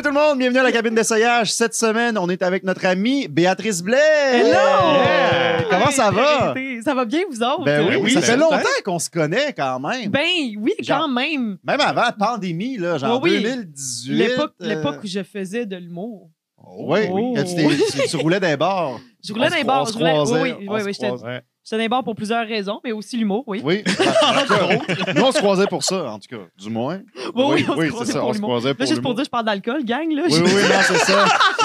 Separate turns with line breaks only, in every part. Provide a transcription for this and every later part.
tout le monde, bienvenue à la cabine d'essayage. Cette semaine, on est avec notre amie Béatrice Blais.
Hello!
Yeah! Comment ça va?
Ça va bien, vous autres?
Ben oui, ça fait
longtemps
longtemps qu'on se connaît quand même.
Ben oui,
Genre-
quand même.
Même avant la pandémie, là, genre
Oui, oui.
2018.
L'époque où je faisais de l'humour.
Oui,
Oh.
quand tu roulais d'un bar.
Je roulais dans les bars. Oui, j'étais
croisait.
dans les bars pour plusieurs raisons, mais aussi l'humour, oui.
Oui. En tout cas, nous, on se croisait pour ça, en tout cas, du moins.
Oui, on se
c'est
croisait
ça,
pour
on se
l'humour.
croisait pour
Là, juste pour
l'humour.
dire, je parle d'alcool, gang, là.
Oui, oui, non, c'est ça.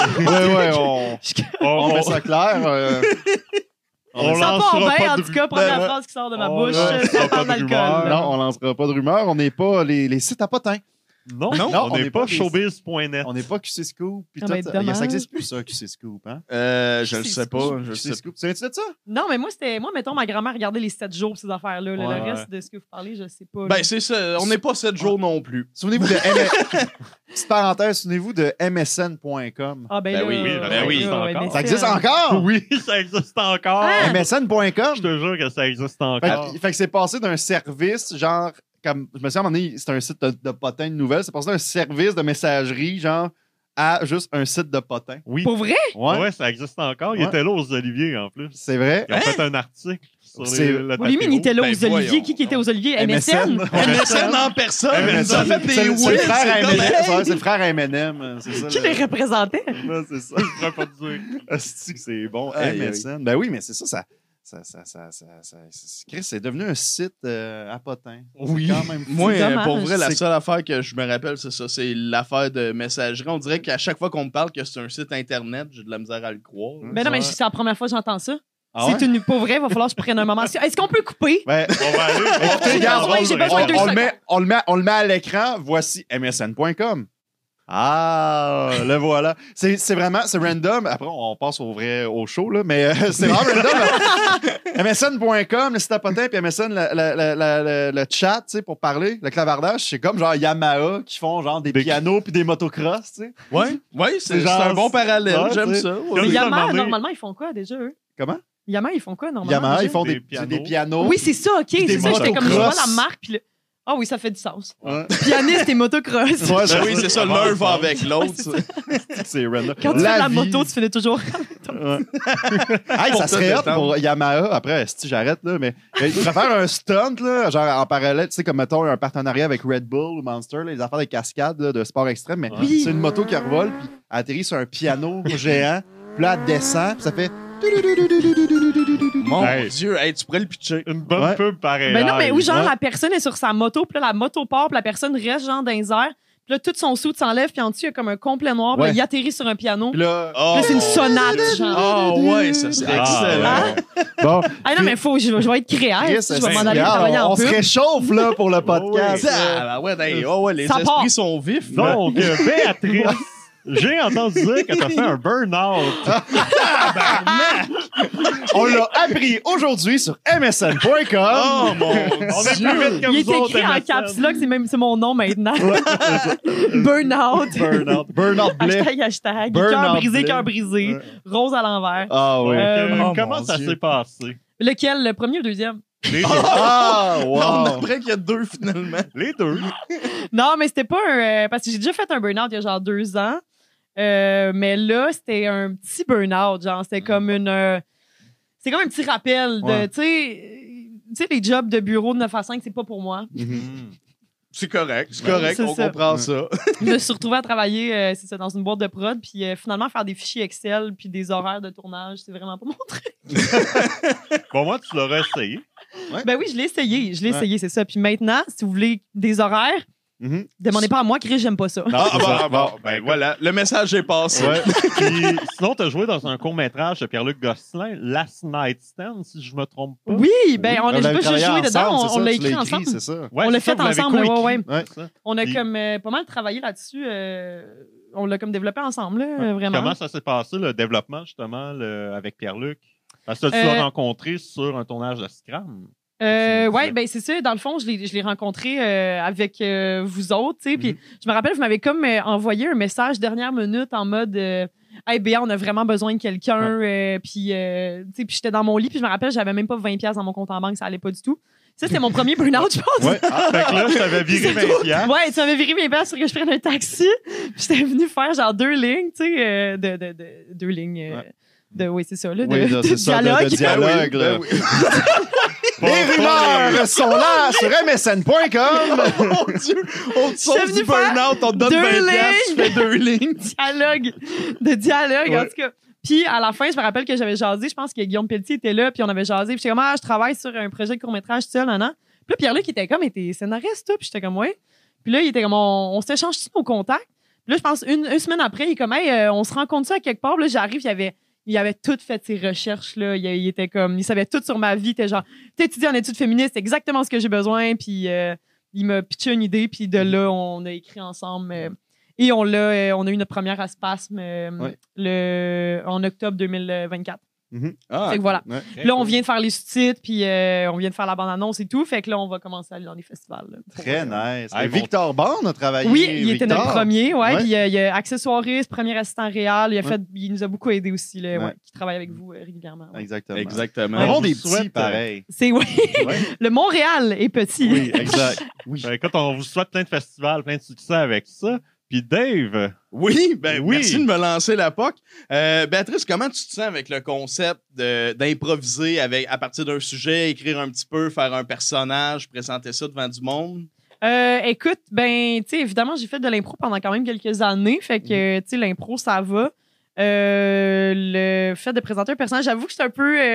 On met ça clair.
On
Ça part
lancera
bien,
pas
en
de
tout cas, première
Ben,
phrase qui sort de ma
on
bouche,
lancera
ça
pas
parle
de
d'alcool.
rumeurs.
Non, on lancera pas de rumeurs. On n'est pas les sites à potins.
Non, on n'est pas showbiz.net.
On n'est pas QC Scoop. Puis
Ah,
tout,
ben, dommage.
ça n'existe plus, ça, QC Scoop. Hein?
Je le sais pas. Je
QC
sais pas.
Scoop. Tu sais de ça?
Non, mais moi, mettons, ma grand-mère regardait les 7 jours, ces affaires-là. là.
Ouais.
Le reste de ce que vous parlez, je sais pas. là.
Ben, c'est ça. On n'est pas 7 jours non plus.
Souvenez-vous de Petite parenthèse, souvenez-vous de msn.com.
Ah, ben,
Ben
là,
oui, ben oui,
là,
encore.
mais
Ça existe
c'est-
encore?
Oui, ça existe encore.
Ah!
msn.com.
Je te jure que ça existe
Fait
encore.
que c'est passé d'un service, genre, comme, je me souviens, à un moment donné, c'était un site de potins de nouvelles, c'est passé d'un service de messagerie, genre, à juste un site de potins.
Oui.
Pour vrai?
Ouais, ça existe encore. Il
Ouais.
était là aux Oliviers, en plus.
C'est vrai?
Ils ont fait un article sur
C'est-
le
Oui, mais il était là
Ben,
aux Oliviers.
voyons.
Qui était aux Oliviers? MSN?
MSN en personne. Ça fait
C'est
des
le
oui.
frère à
c'est
M&M.
comme-
C'est le frère à M&M. C'est ça.
Qui les représentait?
Ouais, c'est ça.
Je pourrais pas te dire.
Asti que c'est bon.
Aïe,
MSN. Ben oui, mais c'est ça. Chris, c'est devenu un site à potins.
Oui.
C'est quand même fou.
Moi,
dommage.
pour vrai, la
C'est-
seule affaire que je me rappelle, c'est ça. C'est l'affaire de messagerie. On dirait qu'à chaque fois qu'on me parle que c'est un site Internet, j'ai de la misère à le croire.
Ben non, mais
Ouais.
c'est la première fois que j'entends ça.
Ah ouais?
C'est une pour vrai, il va falloir que je prenne un moment. Est-ce qu'on peut couper?
Ben,
On va aller.
écoutez, regarde,
J'ai besoin de 2 secondes.
on le met à l'écran. Voici msn.com. Ah, le voilà. C'est vraiment, c'est random. Après, on passe au show, là, mais c'est vraiment random. MSN.com, le site à potins, puis MSN, le chat, tu sais, pour parler, le clavardage, c'est comme genre Yamaha qui font genre des pianos puis des motocross, tu sais.
Ouais, c'est
genre-
un bon parallèle.
Ouais,
J'aime
c'est-
ça.
Mais
Ouais.
Yamaha,
Demander-
normalement, ils font quoi déjà, eux?
Comment?
Yamaha, ils font quoi, normalement?
Yamaha,
déjà?
ils font
Des
des pianos.
Oui, c'est ça, OK.
Puis des
C'est ça, j'étais comme, je vois
motocross.
la marque, puis le... Ah oui, ça fait du sens.
Ouais.
Pianiste et motocross.
Ouais,
Ben oui, c'est ça. L'un va avec l'autre.
c'est
ça.
c'est random.
Quand tu fais de la
vie.
moto, tu finis toujours...
Ouais. Hey,
Pour
ça
te
serait hot
détendre.
pour Yamaha. Après, si j'arrête, là, mais il pourrait faire un stunt, là, genre en parallèle, tu sais, comme mettons un partenariat avec Red Bull ou Monster, là, les affaires de cascade là, de sport extrême, mais
Oui.
c'est une moto qui revole, puis elle atterrit sur un piano géant, puis là, elle descend, puis ça fait.
Mon
Hey.
Dieu, hey, tu pourrais le pitcher.
Une bonne
Ouais.
pub pareille.
Ben non, mais oui, genre,
ouais.
la personne est sur sa moto, puis là, la moto part, puis la personne reste, genre, dans les airs. Puis là, tout son soude s'enlève, puis en dessous, il y a comme un complet noir, puis là,
Ouais.
il atterrit sur un piano.
Puis là.
Oh,
Là, c'est une sonate, genre.
Ah ouais, ça c'est
Ah,
excellent.
Bon.
Ah non, mais je vais être créatif.
Chris,
Je vais m'en aller
regarde,
travailler en
on se
pub.
réchauffe, là, pour le podcast.
Ah, ouais, les
Ça
esprits
part.
sont vifs. là.
Donc, Béatrice, j'ai entendu dire que t'as fait un burn-out.
On l'a appris aujourd'hui sur msn.com.
Oh mon
On est
Dieu.
plus vite que
Il est
vous autres,
écrit en
MSN.
caps lock, c'est mon nom maintenant. Burnout.
Burnout. Burnout Blais.
Hashtag.
Burnout
Cœur brisé,
Blais.
cœur brisé.
Ouais.
Rose à l'envers.
Ah oui.
oh,
Comment
mon
ça
Dieu.
s'est passé?
Lequel? Le premier ou le deuxième?
Les deux.
Ah,
On
wow.
apprend qu'il y a deux finalement.
Les deux.
Non, mais c'était pas un... parce que j'ai déjà fait un burn-out il y a genre 2 ans. Mais là, c'était un petit burn-out. Genre, c'était comme une... c'est comme un petit rappel de...
Ouais.
Tu sais, les jobs de bureau de 9 à 5, c'est pas pour moi.
C'est correct, c'est correct,
C'est
on
ça.
comprend ça.
Je me suis retrouvée à travailler c'est ça, dans une boîte de prod, puis finalement faire des fichiers Excel, puis des horaires de tournage, c'est vraiment pas mon truc.
Bon, moi, tu l'aurais essayé.
Ben oui, je l'ai essayé, c'est ça. Puis maintenant, si vous voulez des horaires,
Mhm.
demandez pas à moi, Chris, j'aime pas ça.
Non, c'est ça.
Ben voilà, le message est passé.
Ouais. Puis, sinon, t'as joué dans un court-métrage de Pierre-Luc Gosselin, Last Night Stand, si je me trompe pas.
Oui, ben on a
Vous avez
pas juste
travaillé
joué dedans,
ensemble, c'est
on
ça,
l'a
tu
écrit
l'as
ensemble.
c'est ça.
Ouais,
On l'a
c'est ça,
fait
vous l'avez
ensemble,
coécrit.
ouais.
Ouais.
Ça.
On a
Puis-
comme pas mal travaillé là-dessus. On l'a comme développé ensemble, là, vraiment.
Comment ça s'est passé, le développement, justement, avec Pierre-Luc? Parce que tu l'as rencontré sur un tournage de Scram.
Ouais, ben c'est ça. Dans le fond, je l'ai rencontré avec vous autres, tu sais. Puis je me rappelle, vous m'avez comme envoyé un message dernière minute en mode hey Béa, on a vraiment besoin de quelqu'un. Puis tu sais, puis j'étais dans mon lit, puis je me rappelle, j'avais même pas 20$ dans mon compte en banque, ça allait pas du tout. Ça, c'était mon premier burn-out, je pense.
Ouais. Ah,
Fait que là, je t'avais viré 20 piastres.
Ouais, tu m'avais viré mes pièces pour que je prenne un taxi. Puis j'étais venu faire genre 2 lignes, tu sais, deux lignes. Oui, c'est ça, là.
Oui, là,
de
c'est ça,
dialogue.
de dialogue.
Ben
là.
oui.
Les rumeurs sont là sur msn.com.
Mon Dieu! On te sauve
suis
du
venue faire
burn-out, on te donne 20
2
piastres, tu fais 2 lignes.
Dialogue, en
Ouais.
tout cas. Puis à la fin, je me rappelle que j'avais jasé, je pense que Guillaume Pelletier était là, puis on avait jasé. Puis j'étais comme, je travaille sur un projet de court-métrage seul, nan. Puis là, Pierre-Luc était comme, t'es scénariste, toi? Puis j'étais comme, ouais. Puis là, il était comme, on s'échange tous nos contacts. Puis là, je pense, une semaine après, il est comme, hey, on se rencontre ça à quelque part. Puis là, j'arrive, il avait tout fait ses recherches, là. Il était comme, il savait tout sur ma vie. Il était genre, t'es étudiant en études féministes, c'est exactement ce que j'ai besoin. Puis il m'a pitché une idée, puis de là, on a écrit ensemble. Et on a eu notre première à Spasme en octobre 2024.
Ah,
Fait que voilà.
Ouais.
Là, on vient de faire les sous-titres, puis on vient de faire la bande-annonce et tout. Fait que là, on va commencer à aller dans les festivals. Là,
Très nice.
Ah,
Et Victor Borne a travaillé.
Oui, il était notre premier, ouais.
Ouais.
Puis il y a accessoiriste, premier assistant réel. Il nous a beaucoup aidé aussi, là,
Ouais.
qui travaille avec vous régulièrement. Ouais.
Exactement.
Exactement.
On
On
des
vous souhaite,
petits, pareil.
C'est oui.
Ouais.
Le Montréal est petit.
Oui, exact. Oui.
Ben, écoute, on vous souhaite plein de festivals, plein de succès avec ça. Puis Dave,
Oui, ben
Oui.
merci de me lancer la POC. Béatrice, comment tu te sens avec le concept d'improviser à partir d'un sujet, écrire un petit peu, faire un personnage, présenter ça devant du monde?
Écoute, ben, tu sais, évidemment, j'ai fait de l'impro pendant quand même quelques années. Fait que, tu sais, l'impro, ça va. Le fait de présenter un personnage, j'avoue que je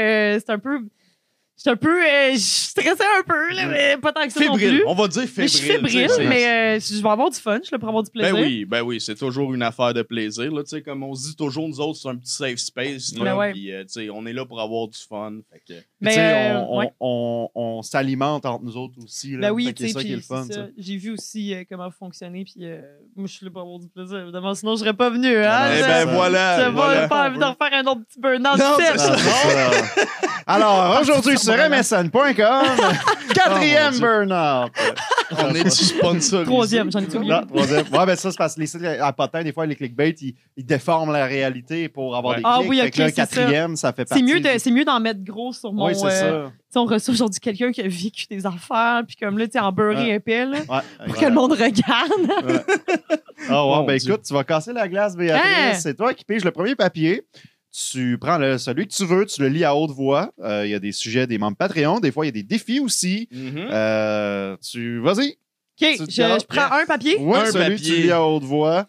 stressais un peu, là, mais pas tant que ça non
Fébrile,
plus.
on va dire
Mais
fébrile.
je suis fébrile,
tu sais,
mais je vais avoir du fun, je vais avoir du plaisir.
Ben oui, c'est toujours une affaire de plaisir. Là, tu sais, comme on se dit toujours, nous autres, c'est un petit safe space. Là,
Ben ouais.
puis, tu sais, on est là pour avoir du fun. Fait que...
Mais,
Tu sais,
ouais.
on s'alimente entre nous autres aussi. Là.
Ben oui,
Fait que
tu sais,
c'est ça qui est
puis
le fun.
c'est ça.
ça.
J'ai vu aussi comment vous fonctionnez, puis moi, je suis là pour avoir du plaisir, évidemment, sinon, je serais pas venu, hein.
Ah,
Eh
c'est
ben
ça.
voilà.
J'ai
voilà.
pas envie de refaire un autre petit burn-out.
Non,
tu sais.
c'est ça.
Ah, c'est ça. Alors, aujourd'hui sur msn.com, quatrième burn-out.
On est sponsorisé.
Troisième, j'en ai oublié.
Non, troisième. Ouais, ben ça, c'est parce que les sites à potin, des fois, les clickbait, ils déforment la réalité pour avoir des clics.
Ah oui,
Fait
ok,
que là,
c'est ça.
quatrième, ça fait partie.
C'est mieux d'en mettre gros sur mon.
Oui, c'est ça.
Tu sais, on reçoit aujourd'hui quelqu'un qui a vécu des affaires, puis comme là, tu sais, en beurré
Ouais.
épais, là,
Ouais,
pour que le monde regarde.
Ah ouais,
Mon
ben
Dieu.
écoute, tu vas casser la glace, Béatrice.
Hein?
C'est toi qui piges le premier papier. Tu prends celui que tu veux, tu le lis à haute voix. Il y a des sujets des membres Patreon. Des fois, il y a des défis aussi.
Mhm.
Vas-y.
OK,
Tu
je prends un papier.
Ouais,
Un
celui que
papier.
tu lis à haute voix.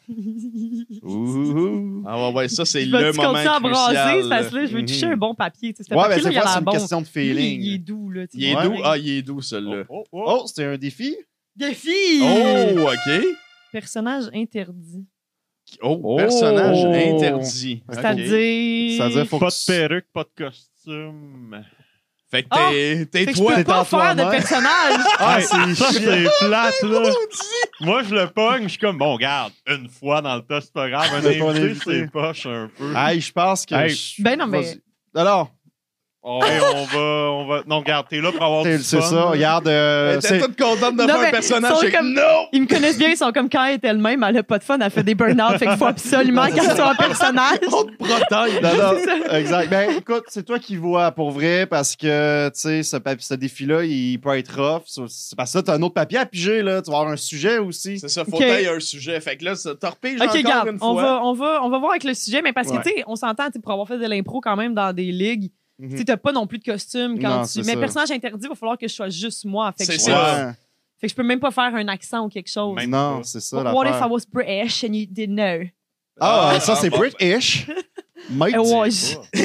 Ouh.
Ah ouais, ça, c'est
Je
le
vais-tu
moment
continuer à brasser,
crucial.
parce que là, je veux toucher
Mhm.
un bon papier. Tu sais, ce
Ouais, ben
papier-là,
c'est
il a
pas, c'est
l'air
une
bon.
question de
Lui,
feeling.
il est doux, là. tu sais.
Il est
Ouais.
doux? Ah, il est doux, celui-là.
Oh, c'était un défi?
Défi!
Oh, OK.
Personnage interdit.
Oh, personnage
Oh.
interdit.
Ok.
C'est-à-dire...
C'est-à-dire, faut
pas
que
de
tu-
perruque, pas de costume.
Fait que
Ah!
t'es
Fait que je
toi.
peux pas
en
faire de
toi-même.
personnage.
Ah,
Hey,
c'est
ça,
chiant.
c'est plate, là. Moi, je le pogne, je suis comme, bon, regarde, une fois dans le tas, c'est pas grave. Un
C'est pas un
invité,
invité.
c'est poche un peu.
Hey, je pense que.
Hey.
Ben non, mais-
Vas-y. Alors,
Hey, on va. Non, regarde, t'es là pour avoir du fun.
c'est ça, regarde.
T'es
c'est-
toute contente de
Non,
faire un
mais
personnage.
ils sont
Fait que
comme-
non!
Ils me connaissent bien, ils sont comme quand elle est elle-même, elle a pas de fun, elle fait des burn-out, fait qu'il faut absolument qu'elle soit un personnage.
On te protège.
Non, non,
C'est ça.
exact. Ben, écoute, c'est toi qui vois pour vrai parce que, tu sais, ce défi-là, il peut être rough. C'est parce que là, t'as un autre papier à piger, là. Tu vas avoir un sujet aussi.
C'est ça, faut
Ok.
tailler un sujet. Fait que là, t'en repiges
Ok,
encore
regarde,
une
on
fois.
va voir avec le sujet, mais parce que,
Ouais.
tu sais, on s'entend, tu sais, pour avoir fait de l'impro quand même dans des ligues,
Mhm.
tu sais, t'as pas non plus de costume quand
Non,
tu.
c'est
Mais
ça.
personnage interdit, il va falloir que je sois juste moi. Fait que,
C'est
je,
ça.
Ouais.
fait que je peux même pas faire un accent ou quelque chose.
Même
Non,
pas.
c'est ça.
What if I
l'affaire.
was British and you didn't know?
Ah, ça, c'est
bon.
British. Mate.
Ouais,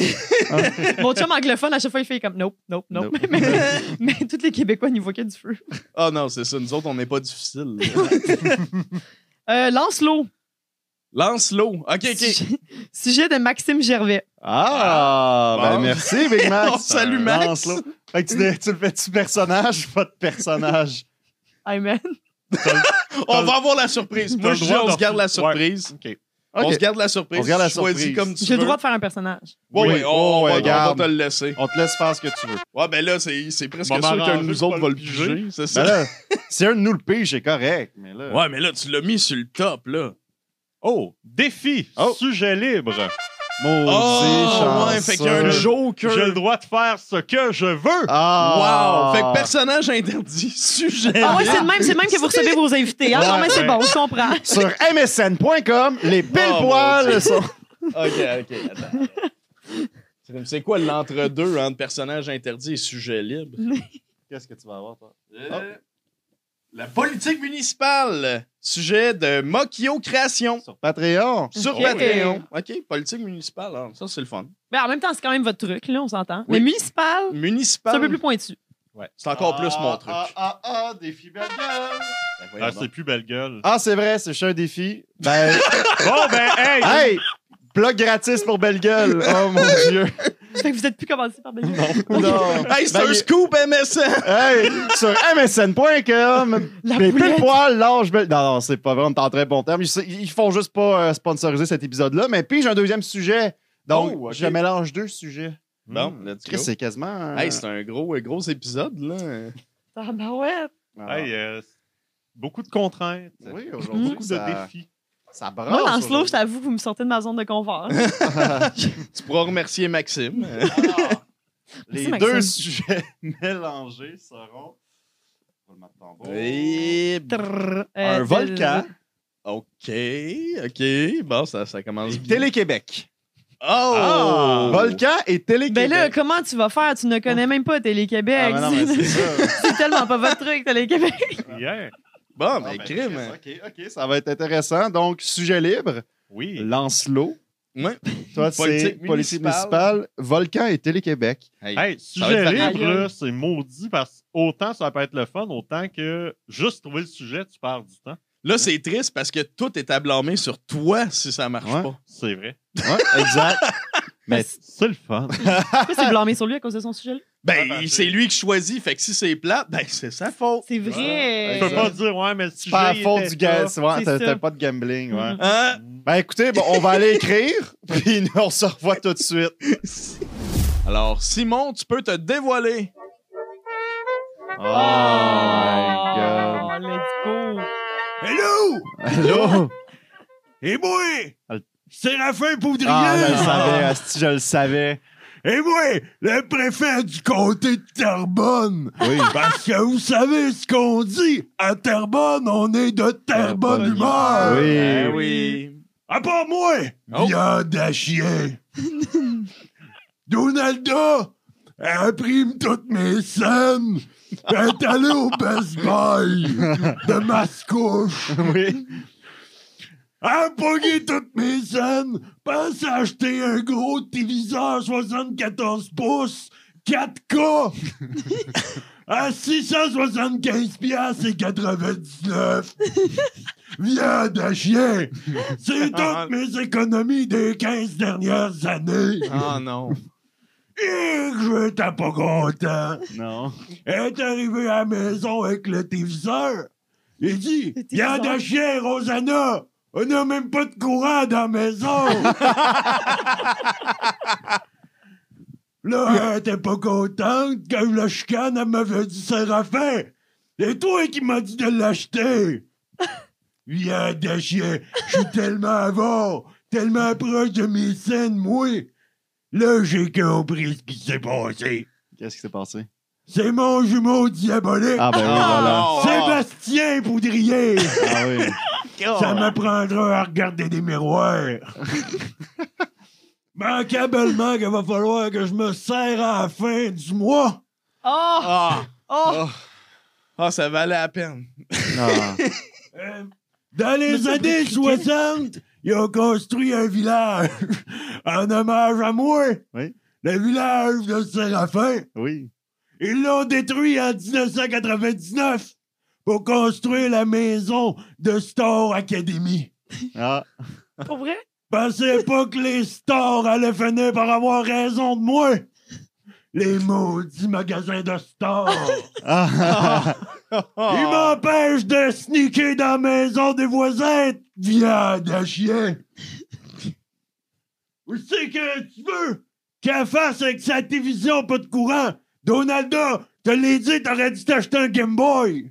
Mon chum anglophone, à chaque fois, il fait comme nope, nope, nope.
Nope.
mais tous les Québécois n'y voient que du feu.
Ah non, c'est ça. Nous autres, on n'est pas difficile.
Lancelot.
Lance-l'eau. OK, OK.
Sujet de Maxime Gervais.
Ah, ben
Bon.
merci, Big Max.
On salue Max.
Lance-le. Fait que tu le fais-tu personnage, pas de personnage?
Hey man.
On va avoir la surprise.
T'as
Moi,
le
je dis,
droit
on
de
se garde la
refuser.
surprise.
OK.
On
Ok.
se garde la surprise.
On se garde la
Choisis
surprise.
comme tu
J'ai
veux.
le droit de faire un personnage.
Ouais,
Oui.
ouais, on va
garde.
te le laisser.
On te laisse faire ce que tu veux.
Ouais, ben là, c'est presque
On va
sûr qu'un de
m'arranger
nous
de
autres
pas
va
le
le
piger.
piger. C'est ça.
Ben là, si un de nous le pige, c'est correct. Mais là.
Ouais, mais là, tu l'as mis sur le top, là.
Oh, défi,
Oh.
sujet libre.
Maudit
Oh, ouais, fait qu'il y a un
chanceux.
Joker.
J'ai le droit de faire ce que je veux.
Ah!
Wow! Fait que personnage interdit, sujet.
Ah ouais, c'est le même que vous recevez vos invités. Hein? Non, mais c'est bon, je comprends.
Sur msn.com, les
Oh,
pile-poils
mon
sont...
OK, attends. C'est quoi l'entre-deux entre personnage interdit et sujet libre?
Qu'est-ce que tu vas avoir, toi?
La politique municipale. Sujet de Mokio Création.
Sur Patreon.
Sur
Ok.
Patreon. OK, politique municipale. Alors, ça, c'est le fun.
Mais en même temps, c'est quand même votre truc, là, on s'entend.
Oui.
Mais municipal, c'est
Municipal.
un peu plus pointu.
C'est encore plus mon truc.
Défi belle gueule.
Ben, voyons
Ah,
donc.
c'est plus belle gueule.
Ah, c'est vrai, c'est un défi. Ben,
Bon, ben, hey!
hey! Plug gratis pour belle gueule. Oh mon Dieu.
Fait que vous êtes plus commencé par Belle
Non.
Hey, c'est
Ben,
un scoop MSN!
Hey, sur msn.com,
La
les
poulette.
pile-poils, l'âge belle... Non, c'est pas vrai, on est en très bon terme. Ils font juste pas sponsoriser cet épisode-là, mais puis j'ai un deuxième sujet. Donc,
Oh, ok.
je mélange deux sujets.
Bon, let's
Chris,
go.
c'est quasiment...
Hey, c'est un gros épisode, là.
Ah, ben ouais.
Ah.
Hey, beaucoup de contraintes.
Oui, aujourd'hui,
Beaucoup de
ça,
défis.
ça brasse.
Moi, dans ce lot, je
aujourd'hui.
t'avoue, vous me sortez de ma zone de confort.
Tu pourras remercier Maxime.
Les
Merci,
deux
Maxime.
sujets mélangés seront... On va le mettre en bas.
Et...
Trrr,
Un volcan.
OK. Bon, ça commence bien.
Télé-Québec.
Oh!
Volcan et Télé-Québec.
Ben là, comment tu vas faire? Tu ne connais même pas Télé-Québec.
Ah, mais non, mais c'est ça.
C'est tellement pas votre truc, Télé-Québec.
Yeah.
Bon,
Ah,
ben,
ben,
crime.
Chris, OK, ça va être intéressant. Donc, sujet libre,
Oui.
Lancelot.
Ouais.
Toi, c'est
Politique
politique
municipale.
municipale, Volcan et Télé-Québec.
Hey.
Hey,
Ça va être
sujet
variable.
libre, là, c'est maudit parce que autant ça peut être le fun, autant que juste trouver le sujet, tu perds du temps.
Là, c'est triste parce que tout est à blâmer sur toi si ça marche
Ouais.
pas.
C'est vrai.
Ouais, exact. Mais
C'est le fun.
Pourquoi c'est blâmé sur lui à cause de son sujet-là?
Ben,
ben,
c'est lui qui choisit. Fait que si c'est plate, ben, c'est sa faute.
C'est vrai.
Tu peux pas dire, ouais, mais le
c'est
sujet.
pas la
il
faute
était
du gars.
ça.
Ouais,
C'est
t'as
ça.
pas de gambling, ouais.
Mhm.
Hein?
Ben écoutez, bon, on va aller écrire, puis nous, on se revoit tout de suite.
Alors, Simon, tu peux te dévoiler.
Oh my
Oh, let's go.
Hello!
God. Allô?
Et moi?
Al-
Séraphin Poudrier!
Ah, je le savais, asti, je le savais.
Et moi, le préfet du comté de Terrebonne!
Oui.
Parce que vous savez ce qu'on dit, à Terrebonne, on est de Terrebonne
Terrebonne
humeur!
Oui.
Ben oui.
À part moi,
Oh.
viande à chien! Donalda, elle imprime toutes mes scènes! Elle est allée au Best Buy de Mascouche!
Oui.
Elle a pogné toutes mes scènes, pense à acheter un gros téléviseur 74 pouces, 4K, à 675 piastres et 99. Viande à chien. C'est toutes mes économies des 15 dernières années.
Oh non.
Et que je n'étais pas content.
Non.
Elle est arrivée à la maison avec le téléviseur. Il dit,
Le téléviseur.
viande à chien, Rosanna. On n'a même pas de courant dans la maison. Là, elle était pas contente. Quand je la chicane, elle m'avait dit, Séraphin, c'est toi qui m'as dit de l'acheter. Viande à chien, je suis tellement avant, tellement proche de mes scènes, moi. Là, j'ai compris ce qui s'est passé.
Qu'est-ce qui s'est passé?
C'est mon jumeau diabolique.
Ah, ben oui, voilà.
Oh,
Sébastien Poudrier.
Ah oui.
Ça m'apprendra à regarder des miroirs. Manquablement qu'il va falloir que je me serre à la fin du mois.
Oh!
Ah,
Oh!
ah, ça valait la peine.
Ah.
Dans les années 60, ils ont construit un village en hommage à moi.
Oui.
Le village de Séraphin.
Oui.
Ils l'ont détruit en 1999 pour construire la maison de Star Academy.
Ah.
Pour vrai?
Pensez pas que les stars allaient finir par avoir raison de moi. Les maudits magasins de stars.
Ah.
Ils m'empêchent de sneaker dans la maison des voisins. Viande à chien. Où c'est que tu veux qu'elle fasse avec sa télévision pas de courant? Donalda, te l'ai dit, t'aurais dû t'acheter un Game Boy.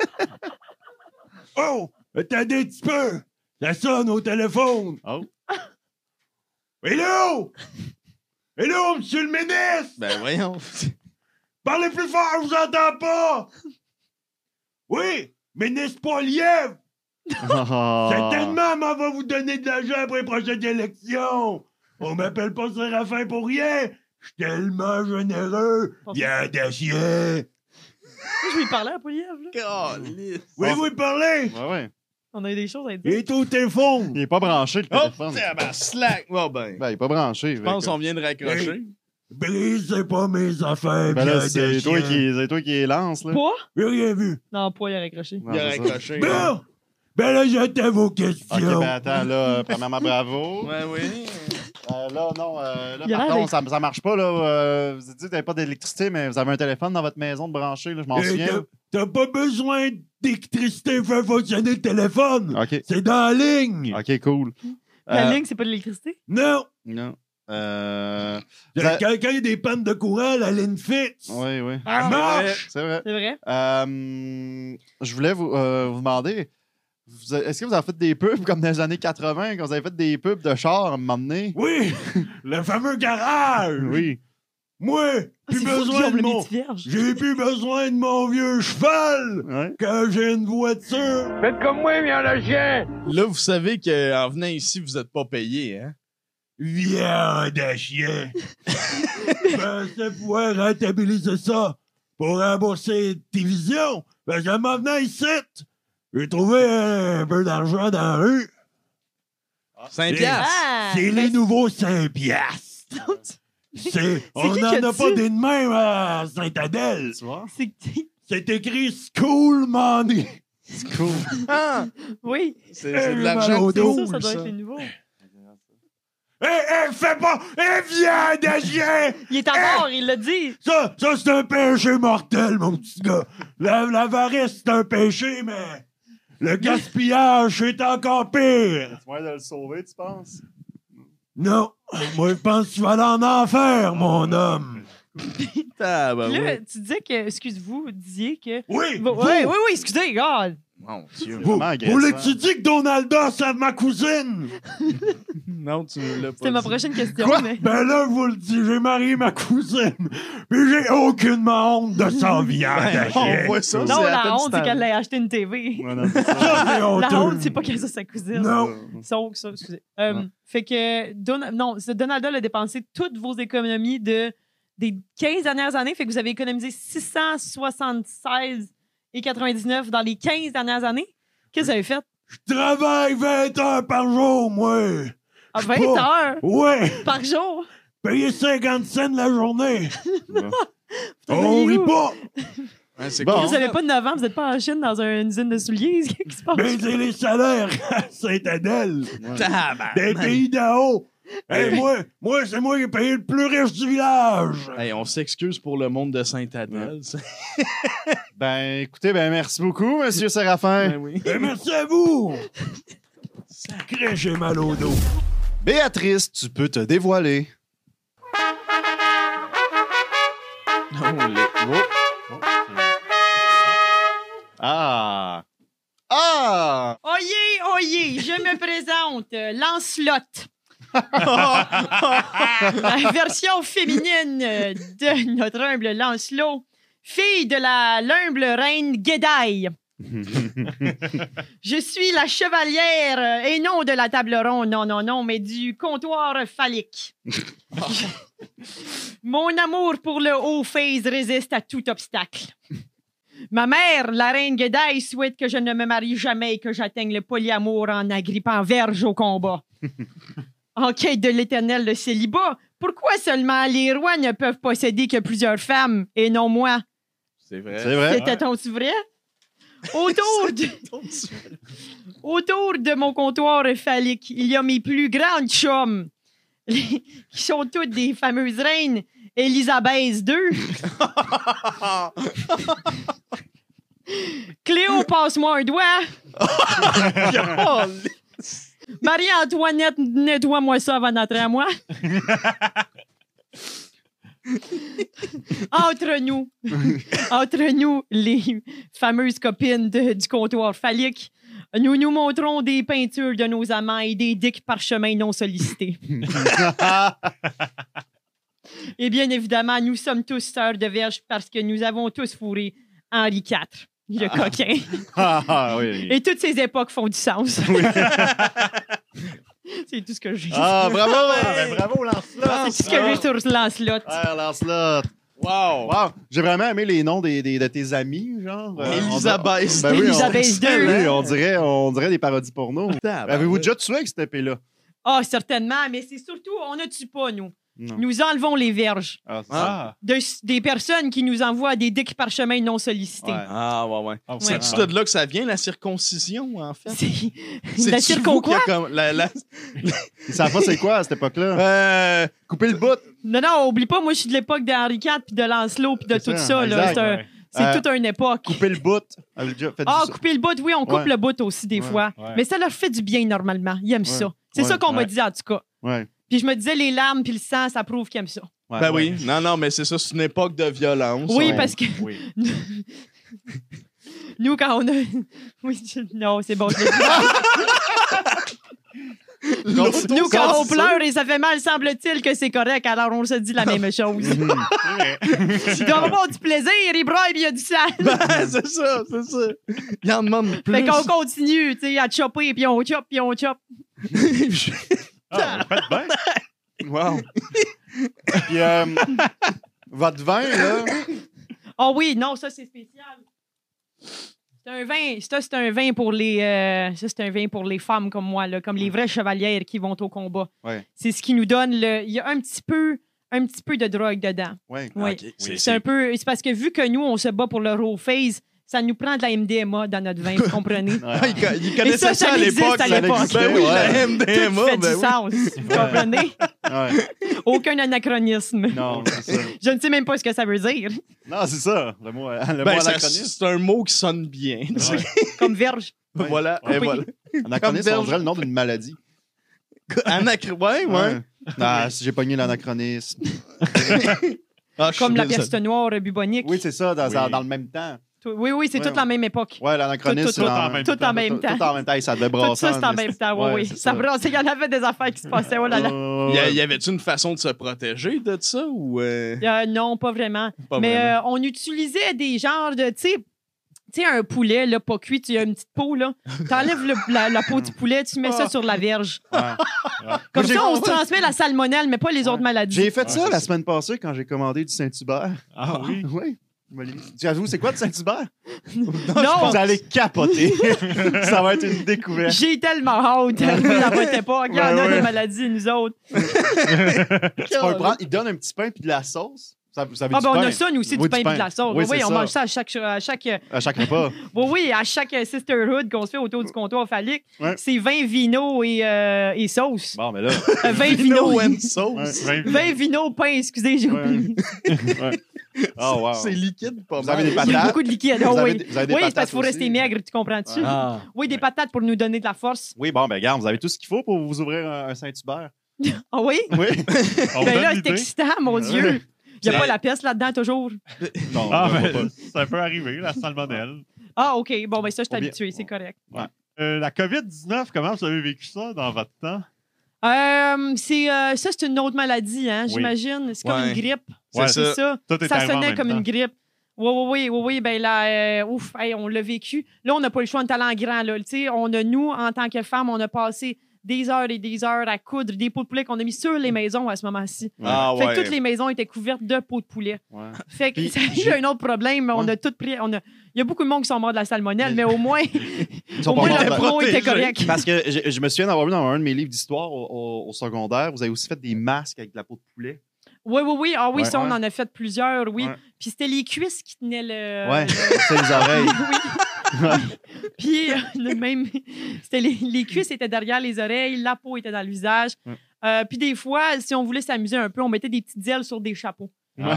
Oh, attendez un petit peu. Ça sonne au téléphone.
Oh.
Hello! Hello, monsieur le ministre!
Ben voyons.
Parlez plus fort, je vous entends pas! Oui, ministre Poilievre! Certainement, on va vous donner de l'argent pour les prochaines élections! On m'appelle pas Séraphin pour rien! Je suis tellement généreux! Bien audacieux!
Je lui parlais à Poilievre, là.
Calisse.
Voulez-vous y parler?
Ouais, ouais.
On a eu des choses à
Il
dire.
est au téléphone!
Il est pas branché, le
Oh,
téléphone.
ben, slack. Oh, ben.
Ben, il est pas branché.
Je pense qu'on vient de raccrocher.
Brisez pas mes affaires,
Ben
bien
là, c'est toi qui les lance, là.
Poids?
J'ai rien vu.
Non, Poids, il a raccroché.
Non,
Il a
c'est ça.
raccroché.
Bon! Ben là, j'attends vos questions.
Ok, ben attends, là, premièrement, bravo.
Ouais, oui.
Là, non, là,
Il a
par
l'air
contre, ça marche pas, là. Vous avez dit que vous n'avez pas d'électricité, mais vous avez un téléphone dans votre maison de brancher, là, je m'en souviens.
T'as pas besoin d'électricité pour faire fonctionner le téléphone.
OK.
C'est dans la ligne.
OK, cool.
La ligne, c'est pas de l'électricité?
Non.
Non.
Quand il y a des pannes de courant, la ligne fixe.
Oui, oui.
Ah,
Elle marche.
C'est vrai.
c'est vrai?
Je voulais vous demander, est-ce que vous avez fait des pubs comme dans les années 80, quand vous avez fait des pubs de char à un moment donné?
Oui, le fameux garage.
Oui.
Moi, plus
C'est fou,
besoin
Guillaume,
de
le
mon...
métier vierge.
J'ai plus besoin de mon vieux cheval
Ouais.
quand j'ai une voiture. Faites comme moi, viens le chien.
Là, vous savez qu'en venant ici, vous êtes pas payé, hein?
Viens de chien. Je pensais pouvoir rentabiliser ça pour rembourser tes visions. Ben, je m'en venais ici. J'ai trouvé un peu d'argent dans la rue.
5
Et-
piastres.
Ah!
C'est les nouveaux 5 piastres. On
qui
n'en
a
a
dit?
pas des de même à Saint-Adèle.
Tu vois?
C'est...
C'est écrit School Money.
C'est cool.
Ah!
Oui,
C'est
Eh,
de
mal
l'argent
au
de
dos.
ça,
cool,
ça doit
ça.
être les nouveaux.
Fais pas! Viens de chien!
Il est à bord, il l'a dit.
Ça c'est un péché mortel, mon petit gars. L'avarice, c'est un péché, mais le gaspillage, c'est encore pire.
Tu vas de le sauver, tu penses?
Non, moi, je pense que tu vas aller en enfer, mon homme.
Ah, ben
Là,
oui.
tu disais que, excuse-vous, vous disiez que...
Oui,
Oui, excusez, regarde.
Mon Dieu.
Vous
Vraiment agressant.
voulez-tu dire que Donalda, c'est ma cousine?
Non, tu ne l'as pas
C'était ma
dit.
prochaine question.
Quoi?
Mais...
Ben là, je vous le dis, j'ai marié ma cousine. Puis j'ai aucunement honte de son viande à
On
chien.
voit ça.
Non,
c'est à
la
peine
honte, c'est
standard.
qu'elle ait acheté une TV.
Ouais, non, c'est ça.
Ça, c'est
La
honteux.
honte, c'est pas qu'elle a sa cousine.
Non.
Ça, excusez.
Ouais.
Fait que Donalda a dépensé toutes vos économies des 15 dernières années. Fait que vous avez économisé 676,99 dans les 15 dernières années. Qu'est-ce que vous avez fait?
Je travaille 20 heures par jour, moi.
À
Je
20
pas-
heures
Ouais,
par jour?
payer 50 cents la journée.
Putain,
On
mais
rit
où?
pas.
Ouais, c'est
Bon.
cool.
Vous avez pas de 9 ans, vous êtes pas en Chine dans une usine de souliers. Qu'est-ce qui se passe?
Ben, c'est les salaires à Saint-Adèle.
Tabarnak.
Des pays d'en haut. Hey, moi, c'est moi qui ai payé le plus riche du village.
Hey, on s'excuse pour le monde de Saint-Adèle. ça.
Ben, écoutez, ben, merci beaucoup, monsieur Séraphin.
Ben oui.
Ben, merci à vous. Sacré, j'ai mal au dos.
Béatrice, tu peux te dévoiler. Ah! Ah!
Oyez, oyez, je me présente, Lancelot. La version féminine de notre humble Lancelot, fille de l'humble reine Guédaille. Je suis la chevalière, et non de la table ronde, non, mais du comptoir phallique. Mon amour pour le haut phase résiste à tout obstacle. Ma mère, la reine Guédaille, souhaite que je ne me marie jamais et que j'atteigne le polyamour en agrippant verge au combat. En quête de l'éternel de célibat, pourquoi seulement les rois ne peuvent posséder que plusieurs femmes et non moi?
C'est vrai.
C'est vrai?
C'était-on-tu vrai? Autour de mon comptoir phallique, il y a mes plus grandes chums, qui sont toutes des fameuses reines Élisabeth II. Cléo, passe-moi un doigt. Marie-Antoinette, nettoie-moi ça avant d'entrer à moi. Entre nous, les fameuses copines du comptoir phallique, Nous nous montrons des peintures de nos amants et des dicks parchemins non sollicités. Et bien évidemment, nous sommes tous sœurs de verge parce que nous avons tous fourré Henri IV, le coquin.
Ah, oui.
Et toutes ces époques font du sens. C'est tout ce que j'ai.
Ah, bravo!
Bravo, Lancelot!
C'est tout ce que j'ai sur Lancelot.
Ah, Lancelot!
Wow!
Wow! J'ai vraiment aimé les noms de tes amis, genre.
Elisabeth.
Ben oui,
Elisabeth II.
Oui, on dirait des parodies porno. Avez-vous déjà tué avec cette épée-là?
Ah, certainement, mais c'est surtout, on ne tue pas, nous.
Non.
Nous enlevons les verges.
Ah, c'est ça.
Des personnes qui nous envoient des dicks parchemins non sollicités.
Ouais.
Ah, ouais.
Ah,
C'est-tu de là que ça vient, la circoncision, en fait?
C'est la circon quoi?
Ils savent pas c'est quoi à cette époque-là. Couper le bout.
Non, oublie pas, moi, je suis de l'époque d'Henri IV, puis de Lancelot, puis de
C'est
tout
ça,
ça. Là.
exact,
C'est toute une époque.
Couper le bout.
Couper le bout, oui, on coupe
Ouais.
le bout aussi des
Ouais.
fois.
Ouais.
Mais ça leur fait du bien, normalement. Ils aiment ça. C'est
Ouais.
ça qu'on m'a
Ouais.
dit, en tout cas.
Ouais.
Puis je me disais, les larmes puis le sang, ça prouve qu'ils aiment ça.
Ouais.
Ben oui. Non, mais c'est ça, c'est une époque de violence.
Oui,
On-
parce que
Oui.
nous, quand on a... Oui, non, c'est bon. je l'ai dit. Nous, quand on pleure et ça fait mal, semble-t-il que c'est correct, alors on se dit la même chose. Il doit avoir du plaisir, il braille, puis il y a du sang.
Ben, c'est ça. Il en demande plus.
Fait qu'on continue, tu sais, à chopper, puis on choppe, puis on choppe.
Ah, vous faites bien.
Wow. Puis, votre vin, là.
Oh oui, non, ça, c'est spécial. C'est un vin. Ça, c'est un vin pour les. Ça, c'est un vin pour les femmes comme moi, là, comme les vraies chevalières qui vont au combat.
Ouais.
C'est ce qui nous donne le. Il y a un petit peu de drogue dedans.
Ouais.
Oui.
Ok,
C'est un peu. C'est parce que vu que nous, on se bat pour le raw phase, ça nous prend de la MDMA dans notre vin, vous comprenez?
Il connaissait ça à
existe
l'époque.
à l'époque.
Ben oui, la
Ouais.
MDMA.
Tout fait
ben
du
oui.
sens, vous comprenez?
Ouais.
Aucun anachronisme.
Non, c'est ça.
Je ne sais même pas ce que ça veut dire.
Non, c'est ça. Le mot
Ben,
anachronisme.
c'est un mot qui sonne bien.
Comme verge.
Voilà.
Coupé.
Et voilà.
Anachronisme,
Comme
on dirait le nom d'une maladie.
Ouais.
Ah, si j'ai pogné l'anachronisme.
Ah, je
Comme
suis
la
désolé.
peste noire bubonique.
Oui, c'est ça,
Oui.
dans le même temps.
Oui, c'est
Ouais,
toute la même époque.
Ouais, l'anachronisme,
Tout
c'est
en même
Tout en même temps.
Tout en même temps. Ça devait
Tout
brasser.
ça, c'est en même temps. Oui, oui.
c'est
Ça brassait. Il y en avait des affaires qui se passaient. Oh là là.
Y avait-tu une façon de se protéger de ça ou
Non, pas vraiment.
pas
Mais
vraiment?
on utilisait des genres de. Tu sais, un poulet, là, pas cuit, tu as une petite peau, là. T'enlèves la peau du poulet, tu mets ça sur la verge.
Ouais.
Comme
J'ai-
ça, on se transmet la salmonelle, mais pas les autres maladies.
J'ai fait ça
Ouais,
la
c'est
semaine passée quand j'ai commandé du Saint-Hubert.
Ah oui.
Oui. J'avoue, c'est quoi du Saint-Hubert?
Non,
Vous allez capoter. Ça va être une découverte.
j'ai tellement hâte d'arriver dans votre époque. Il y en
Ouais,
a
ouais.
des maladies, nous autres.
Tu peux le prendre. Il donne un petit pain puis de la sauce. Vous avez
Ah,
du
ben, on
pain.
a ça, nous aussi,
Oui,
du pain et de la sauce.
Oui,
Oui,
c'est
on
ça.
mange ça à chaque
À chaque repas.
oui, à chaque sisterhood qu'on se fait autour du comptoir phallique.
Ouais.
C'est vin, vino et sauce.
Bon, mais là.
Vin, vino.
and sauce.
Ouais.
Vin, vino, pain, excusez, j'ai
Ouais.
oublié.
Oh, wow.
C'est liquide, pas
Vous avez
mal.
des
Il y a
patates.
beaucoup de liquide.
Vous
Oh,
avez
oui,
des- vous avez des
oui, c'est
patates
parce qu'il faut
aussi.
rester maigre, tu comprends-tu?
Ah.
Oui, des patates pour nous donner de la force.
Oui, bon, ben, regarde, vous avez tout ce qu'il faut pour vous ouvrir un Saint-Hubert.
Ah oui?
Oui.
On
Ben
donne
là, c'est
l'idée.
excitant, mon Dieu. Il n'y a pas la peste là-dedans, toujours.
Non,
Ah,
on va
mais
pas.
ça peut arriver, la salmonelle.
Ah, OK. Bon, ben ça, je suis
Ou bien-
habitué, c'est correct.
La COVID-19, comment vous avez vécu ça dans votre temps?
Ça, c'est une autre maladie, hein,
Oui.
j'imagine. C'est comme
Ouais.
une grippe.
C'est
C'est
ça.
ça.
Tout est
Ça
arrivé en
sonnait
même
comme
temps.
une grippe. Oui. Ben là, on l'a vécu. Là, on n'a pas le choix de talent grand. Là. Tu sais, nous, en tant que femmes, on a passé des heures et des heures à coudre des pots de poulet qu'on a mis sur les maisons à ce moment-ci.
Ah
Fait
ouais.
que toutes les maisons étaient couvertes de pots de poulet.
Ouais.
Fait que
Puis,
ça a eu un autre problème. On
Ouais.
a tout pris. Il y a beaucoup de monde qui sont morts de la salmonelle, mais au moins,
Ils sont
au
pas
moins
morts de
le
la-
poumon était
protégés.
correct.
Parce que je me souviens d'avoir vu dans un de mes livres d'histoire au secondaire, vous avez aussi fait des masques avec de la peau de poulet.
Oui. Ah oui,
Ouais.
ça, on en a fait plusieurs, oui.
Ouais.
Puis c'était les cuisses qui tenaient le.
Ouais, c'est les oreilles.
Oui. Puis même, c'était les cuisses étaient derrière les oreilles, la peau était dans le visage.
Ouais.
Puis des fois, si on voulait s'amuser un peu, on mettait des petites ailes sur des chapeaux.
Ouais.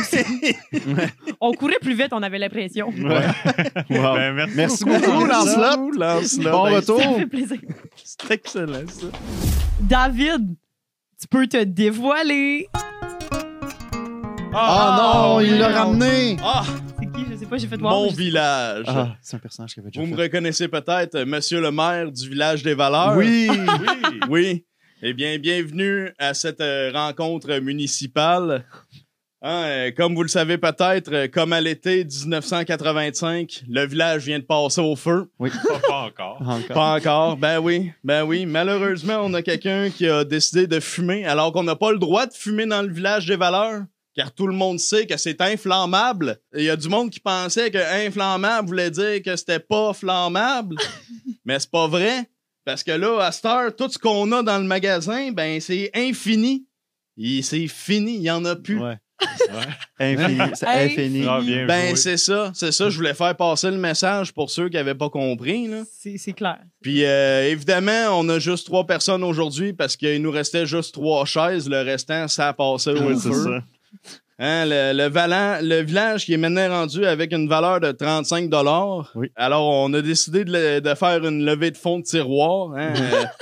On courait plus vite, on avait l'impression.
Ouais. Wow.
Ben,
Merci beaucoup, Lancelot.
Lancelot.
Bon
Ben,
retour.
Ça fait plaisir.
C'est excellent, ça.
David, tu peux te dévoiler.
Ah non, il l'a ramené.
Ah!
C'est qui? Je sais pas pas, j'ai fait voir.
Mon
mais
village.
Ah, c'est un personnage qui avait déjà
Vous me
fait.
reconnaissez peut-être, monsieur le maire du village des valeurs.
Oui!
Oui. Eh bien, bienvenue à cette rencontre municipale. Hein, comme vous le savez peut-être, comme à l'été 1985, le village vient de passer au feu.
Pas encore.
Encore.
Pas encore. Ben oui. Malheureusement, on a quelqu'un qui a décidé de fumer, alors qu'on n'a pas le droit de fumer dans le village des valeurs. Car tout le monde sait que c'est inflammable. Il y a du monde qui pensait que inflammable voulait dire que c'était pas flammable. Mais c'est pas vrai. Parce que là, à cette heure, tout ce qu'on a dans le magasin, ben c'est infini. C'est fini, il y en a plus.
Ouais. Infini. C'est infini.
Ah, bien
Ben
joué.
c'est ça. Je voulais faire passer le message pour ceux qui n'avaient pas compris. Là.
c'est clair.
Puis évidemment, on a juste 3 personnes aujourd'hui parce qu'il nous restait juste 3 chaises. Le restant, ça a passé au
Ouais, c'est
feu.
ça.
Hein, le village qui est maintenant rendu avec une valeur de 35 $.
Oui.
Alors, on a décidé de faire une levée de fonds de tiroir. Hein,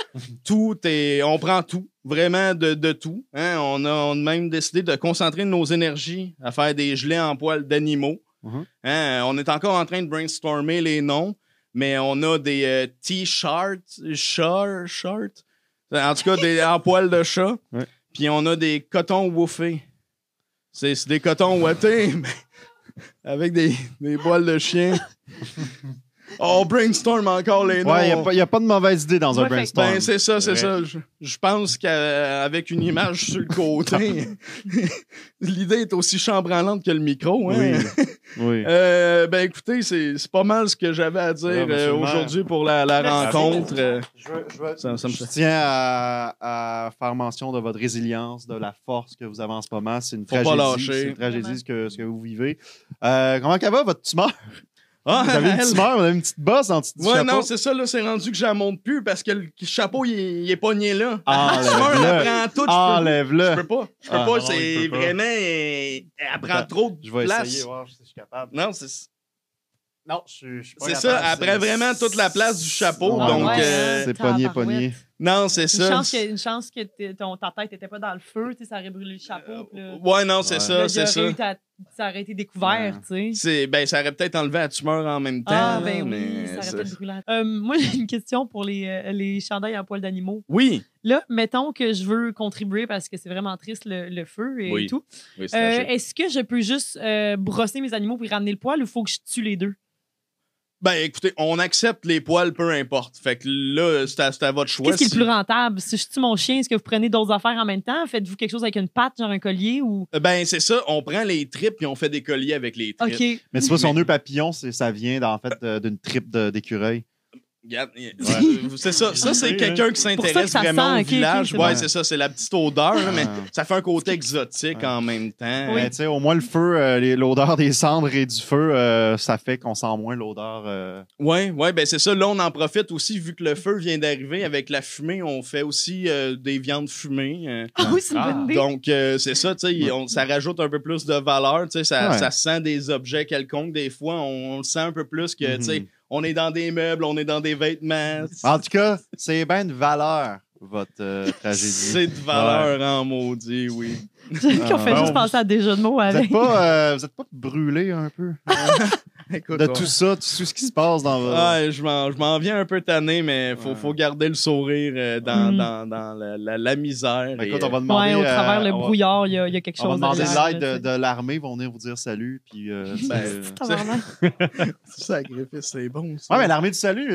on prend tout, vraiment de tout. Hein, on a même décidé de concentrer nos énergies à faire des gelées en poils d'animaux.
Mhm.
Hein, on est encore en train de brainstormer les noms, mais on a des t-shirts, shorts, en tout cas des en poils de chat.
Ouais.
Puis on a des cotons woofés. C'est des cotons ouatés, mais avec des poils de chien. On brainstorm encore les noms.
Ouais, il n'y a pas de mauvaise idée dans un
Ouais, fait-
brainstorm.
Ben, c'est ça.
Ouais.
Je pense qu'avec une image sur le côté, l'idée est aussi chambranlante que le micro. Hein?
Oui.
Ben, écoutez, c'est pas mal ce que j'avais à dire
Ouais, monsieur le maire.
aujourd'hui pour la
Merci.
rencontre.
Je
me
tiens à faire mention de votre résilience, de la force que vous avez en ce moment. C'est une
Faut pas
tragédie.
lâcher.
C'est une tragédie ce que vous vivez. Comment ça va, votre tumeur?
Ah,
Vous avez une
elle-
tumeur, vous avez une petite bosse en dessous du
Ouais,
chapeau?
non, c'est ça, là, c'est rendu que j'en monte plus parce que le chapeau, il est pogné là.
Enlève-le.
La tumeur, elle prend tout. Je
Enlève-le.
peux pas. Je peux
Ah,
pas,
non,
c'est
il peut pas.
vraiment. Elle prend trop de
Je vais
place.
essayer, voir si je suis capable.
Non, c'est
Non, je suis pas
c'est
capable.
ça. Elle prend vraiment toute la place du chapeau.
Ah,
donc,
ouais. C'est pogné,
Tabarouette.
pogné.
non, c'est ça.
Une chance que ta tête n'était pas dans le feu, tu sais, ça aurait brûlé le chapeau. puis là,
Ouais, non, c'est
Ouais.
ça,
là,
c'est
il y aurait
ça.
eu ça aurait été découvert, tu sais.
Ben, ça aurait peut-être enlevé la tumeur en même temps.
Ah,
là,
ben oui,
mais
ça aurait
c'est-
peut-être brûlé. Moi, j'ai une question pour les chandails en poils d'animaux.
Oui.
Là, mettons que je veux contribuer parce que c'est vraiment triste le feu et
Oui.
tout.
Oui, c'est tragique.
Est-ce que je peux juste brosser mes animaux puis ramener le poil ou il faut que je tue les deux?
Ben, écoutez, on accepte les poils, peu importe. Fait que là, c'est à votre choix.
Qu'est-ce qui est
Si-
le plus rentable? Si je tue mon chien, est-ce que vous prenez d'autres affaires en même temps? Faites-vous quelque chose avec une patte, genre un collier ou.
Ben, c'est ça. On prend les tripes et on fait des colliers avec les tripes.
OK.
Mais tu vois, son nœud papillon, ça vient en fait d'une tripe d'écureuil.
Regarde, c'est ça. Ça, c'est
Oui,
quelqu'un qui
Pour ça que
s'intéresse
ça
vraiment
sent,
au
ok,
village.
c'est
Ouais,
bon.
c'est ça. C'est la petite odeur, là, mais
Ah.
ça fait un côté exotique
Ouais.
en même temps.
Oui.
Mais tu sais, au moins le feu, l'odeur des cendres et du feu, ça fait qu'on sent moins l'odeur.
Ouais, ben c'est ça. Là, on en profite aussi, vu que le feu vient d'arriver. Avec la fumée, on fait aussi des viandes fumées.
Ah oui, c'est une bonne idée.
Donc, c'est ça, tu sais, ça rajoute un peu plus de valeur, tu sais,
Ouais.
ça sent des objets quelconques. Des fois, on le sent un peu plus que, tu sais,
Mhm.
on est dans des meubles, on est dans des vêtements.
En tout cas, c'est bien de valeur, votre tragédie.
C'est de valeur en maudit, oui.
Qu'on fait
Ah,
juste
bon.
penser à des jeux de mots
Vous
avec.
êtes pas brûlé un peu
Écoute,
de
on-
tout ça, tout ce qui se passe dans votre...
Ouais, je m'en viens un peu tanné, mais faut garder le sourire dans la misère.
Ben,
et,
écoute, on va demander,
Ouais, au travers le
on va-
brouillard, il y a quelque
on va
chose.
demander
derrière,
l'aide
là,
de l'armée, ils vont venir vous dire salut. Puis,
Ben,
Tabarnak.
sacrifice, c'est bon, ça.
ouais, mais l'armée du salut,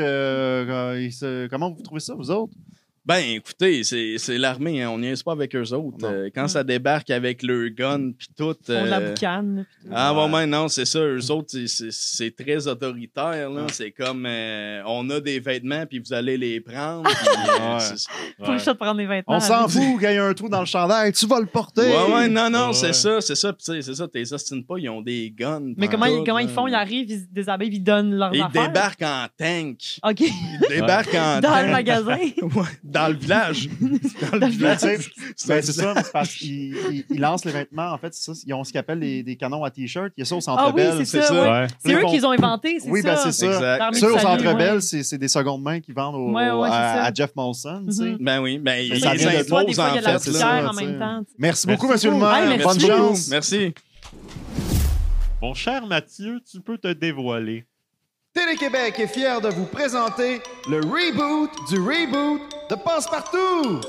comment vous trouvez ça, vous autres?
Ben, écoutez, c'est l'armée, hein, on niaise pas avec eux autres.
Non.
Quand ça débarque avec le gun puis tout...
Ils font de la boucane. puis tout.
Ah, bon, ben non, c'est ça. Eux autres, c'est très autoritaire. Là. C'est comme, on a des vêtements, puis vous allez les prendre. puis,
Ouais.
Pas le choix de prendre les vêtements.
On s'en
là.
fout qu'il y ait un trou dans le chandail, tu vas le porter!
Ouais, non,
Ouais.
c'est ça. Puis, tu sais, c'est ça, t'es ostines pas, ils ont des guns.
Mais
puis
comment,
tout,
comment ils
là.
font? Ils arrivent, ils se déshabillent, ils donnent leurs
Ils
affaires.
débarquent en tank.
OK.
Ils débarquent en
Dans
tank.
le magasin.
Ouais, dans le village. Dans
Dans
le
le
village.
Ben, tu sais,
C'est
ben, c'est ça, c'est parce qu'ils ils lancent les vêtements. En fait, c'est ça, ils ont ce qu'ils appellent des canons à t-shirt. Il y a ça au Centre
Ah oui,
Bell.
c'est
c'est
ça.
ça.
ouais.
Ouais.
C'est eux
Ils
qui
vont-
ont inventé, c'est
Oui,
ça.
ben c'est ça.
Exact.
L'armée
Ça,
du
au
salut,
Centre
ouais.
Bell, c'est des secondes mains qui vendent
Ouais, c'est ça.
à Jeff Molson. tu sais.
Mhm.
Ben oui, ben ils
Ça vient de
Des fois,
s'imposent
il y a
en
de la
fait.
c'est
poussière
ça,
en
tu sais.
même temps.
Merci
Merci
beaucoup, monsieur le
beaucoup.
maire.
Hey, merci
Bonne
beaucoup.
chance.
Merci.
Mon cher Mathieu, tu peux te dévoiler.
Télé-Québec est fier de vous présenter le reboot du reboot de Passe-Partout!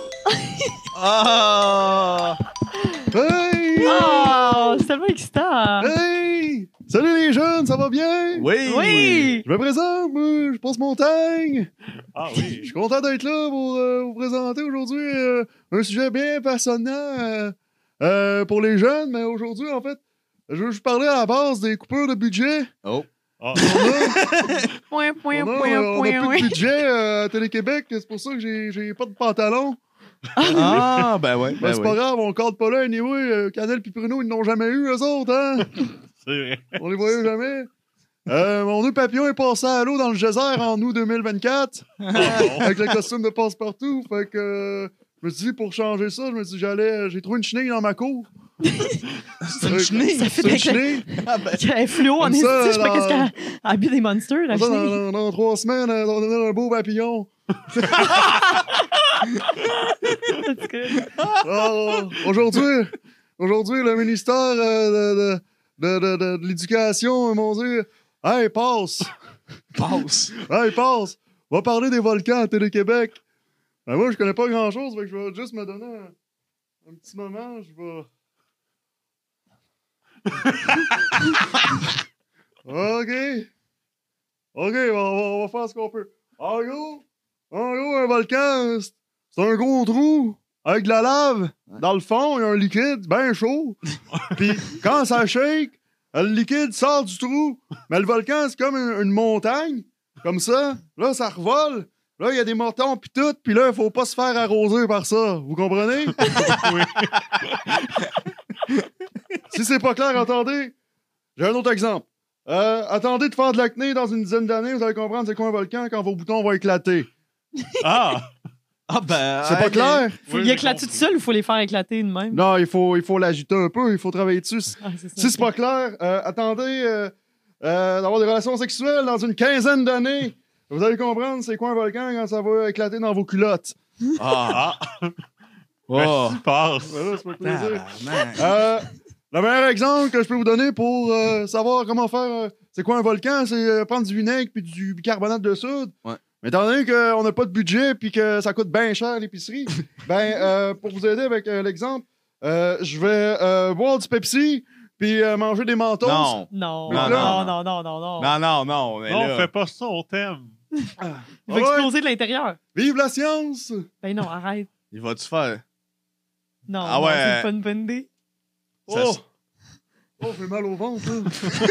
Ah!
Hey!
Oh, c'est tellement excitant.
Hey! Salut les jeunes, ça va bien?
Oui!
Oui!
Je me présente, moi, je Passe-Montagne.
Ah
Je
oui.
suis content d'être là pour vous présenter aujourd'hui un sujet bien passionnant pour les jeunes, mais aujourd'hui, en fait, je veux vous parler à la base des coupures de budget.
Oh!
Ah,
Point, point,
On a,
point,
on a
point,
plus de
point.
budget à Télé-Québec, c'est pour ça que j'ai pas de pantalon.
Ah, ben ouais.
Ben, c'est pas grave, on cadre pas là, anyway. Canel pis Pruneau, ils n'ont jamais eu, eux autres, hein?
c'est vrai.
On les voyait jamais. Mon nœud papillon est passé à l'eau dans le geyser en août 2024 avec le costume de Passe-Partout. Fait que je me suis dit, pour changer ça, j'ai trouvé une chenille dans ma cour.
C'est une chenille.
Ça fait
C'est une
avec
chenille.
Ah, ben.
Elle est fluo, on
Comme
est
ça,
je sais pas
dans-
qu'est-ce qu'elle a bu des monsters, la
Comme ça,
chenille.
dans 3 semaines, on va devenir un beau papillon. Aujourd'hui, le ministère de l'Éducation m'ont dit « Hey, passe!
Passe.
Hey, passe! On va parler des volcans à Télé-Québec. » Ben moi, je connais pas grand-chose, fait que je vais juste me donner un petit moment. Je vais... OK. OK, on va faire ce qu'on peut. En gros, un volcan, c'est un gros trou avec de la lave. Dans le fond, il y a un liquide bien chaud. Puis quand ça shake, le liquide sort du trou. Mais le volcan, c'est comme une montagne. Comme ça. Là, ça revole. Là, il y a des mortons pis tout. Puis là, il faut pas se faire arroser par ça. Vous comprenez?
Oui.
Si c'est pas clair, attendez. J'ai un autre exemple. Attendez de faire de l'acné dans une dizaine d'années, vous allez comprendre c'est quoi un volcan quand vos boutons vont éclater.
Ah!
Ah, ben.
C'est pas
ok.
clair?
Faut
Oui,
y
j'ai
éclater tout
compris.
seul ou faut les faire éclater de même?
Non, il faut l'agiter un peu, il faut travailler dessus.
Ah, c'est ça.
Si c'est pas clair, attendez d'avoir des relations sexuelles dans une quinzaine d'années. Vous allez comprendre c'est quoi un volcan quand ça va éclater dans vos culottes.
Ah.
Ah!
Oh.
Merci, passe.
Voilà, c'est pas plaisir.
Tabarnak.
Le meilleur exemple que je peux vous donner pour savoir comment faire c'est quoi un volcan, c'est prendre du vinaigre puis du bicarbonate de soude.
Ouais.
Mais étant donné qu'on n'a pas de budget puis que ça coûte bien cher à l'épicerie, ben pour vous aider avec l'exemple, je vais boire du Pepsi puis manger des Mentos.
Non.
Non,
Non,
non,
non.
non, non, non, non.
Non, mais
Non,
là.
fais pas ça, on t'aime.
Il va
Ouais.
exploser de l'intérieur.
Vive la science!
Ben non, arrête.
Il va-tu faire?
Non,
Ah
non,
ouais.
c'est pas une bonne idée.
Ça,
Oh! Oh, j'ai mal au ventre, là.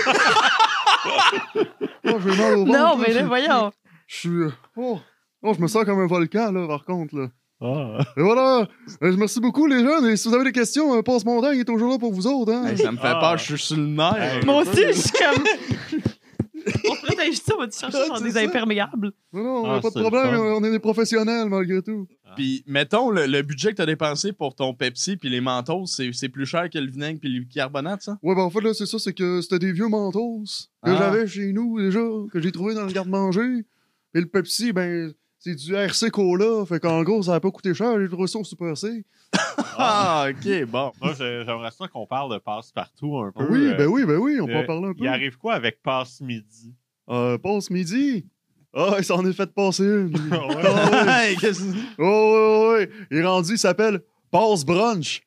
Oh, j'ai mal au ventre.
Non, mais là,
je-
voyons.
Je suis... Oh, je me sens comme un volcan, là, par contre, là.
Ah!
Et voilà! Merci beaucoup, les jeunes. Et si vous avez des questions, Passe-Montagne il est toujours là pour vous autres, hein?
Hey, ça me fait
Ah.
peur, je suis sur le nerf.
Hey.
Moi aussi, je suis comme. On protège ça, on va te chercher dans
C'est
des
ça.
imperméables.
Non, non,
Ah,
pas de
c'est le
problème,
fun.
on est des professionnels, malgré tout.
Puis, mettons, le budget que t'as dépensé pour ton Pepsi puis les Mentos, c'est plus cher que le vinaigre puis le bicarbonate, ça?
Ouais, ben en fait, là, c'est ça, c'est que c'était des vieux Mentos que
Ah.
j'avais chez nous, déjà, que j'ai trouvé dans le garde-manger. Et le Pepsi, ben, c'est du RC Cola, fait qu'en gros, ça n'a pas coûté cher, j'ai trouvé ça au Super C.
Ah, ok, bon.
Moi, j'aimerais ça qu'on parle de passe-partout un peu.
Oui, ben oui, on peut en parler un peu.
Il arrive quoi avec passe-midi?
Passe midi. Ah, il s'en est fait passer une.
Ouais.
Ah, ouais.
Hey, qu'est-ce que
Oh, ouais. Il est rendu, il s'appelle Passe Brunch.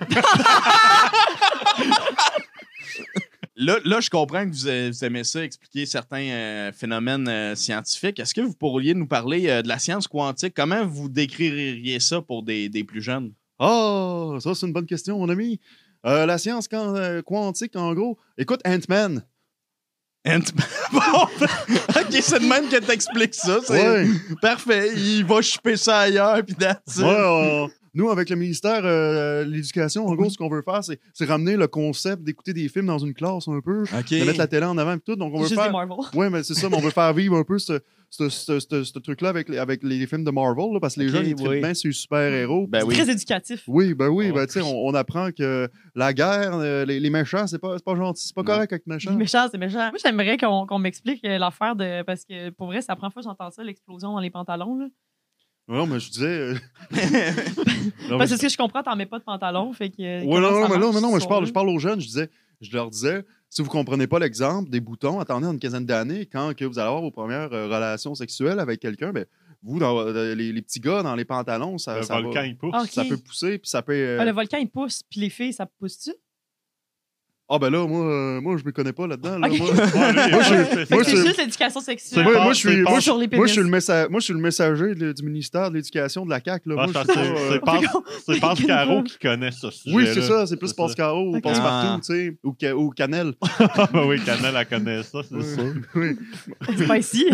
Là, je comprends que vous aimez ça, expliquer certains phénomènes scientifiques. Est-ce que vous pourriez nous parler de la science quantique? Comment vous décririez ça pour des plus jeunes?
Ah, ça, c'est une bonne question, mon ami. La science quantique, en gros. Écoute, Ant-Man.
Bon, ok, c'est de même que t'expliques ça. C'est
Ouais.
parfait. Il va choper ça ailleurs, puis that's it.
Ouais, nous, avec le ministère de l'Éducation, en gros, ce qu'on veut faire, c'est ramener le concept d'écouter des films dans une classe un peu,
Ok.
de mettre la télé en avant et tout. Donc, on veut
Juste des
faire.
Marvel.
Oui, mais c'est ça, mais on veut faire vivre un peu ce truc-là avec les films de Marvel, là, parce que les
Ok,
jeunes, ils trippent
oui.
bien sur les super-héros.
Ben oui.
Très éducatif.
Oui, ben oui,
Ouais.
ben tu sais, on apprend que la guerre, les méchants, c'est pas gentil, c'est pas
Non.
correct avec les
Les
méchants.
méchants, c'est méchant. Moi, j'aimerais qu'on m'explique l'affaire de. Parce que pour vrai, c'est la première fois que j'entends ça, l'explosion dans les pantalons. Là.
Non, mais je disais. Non,
Parce que ce que je comprends, t'en mets pas de pantalon. Fait que.
Ouais, non, mais je
parle
parle aux jeunes, je leur disais, si vous comprenez pas l'exemple des boutons, attendez une quinzaine d'années, quand que vous allez avoir vos premières relations sexuelles avec quelqu'un, ben, vous, les petits gars dans les pantalons, ça,
Le
ça
volcan,
va,
il pousse.
Ok.
ça peut pousser, puis ça peut...
Le volcan, il pousse, puis les filles, ça pousse-tu?
Ah ben là, moi je me connais pas là-dedans. Là.
Ok.
Moi,
Moi,
Fait que c'est
c'est-
juste l'éducation sexuelle.
moi, je suis- moi,
sur les
moi, je suis
pénis.
moi, je suis le messager du ministère de l'Éducation de la CAQ. Là.
Ah,
Moi,
ça,
je suis
c'est
pas,
c'est Pascaro qui connaît ce sujet.
Oui, c'est ça. C'est plus
C'est ça.
Pascaro ou
Ok.
Passe-Partout, tu sais, ou Canel.
Oui, Canel, elle connaît ça, c'est sûr.
Oui.
C'est pas ici.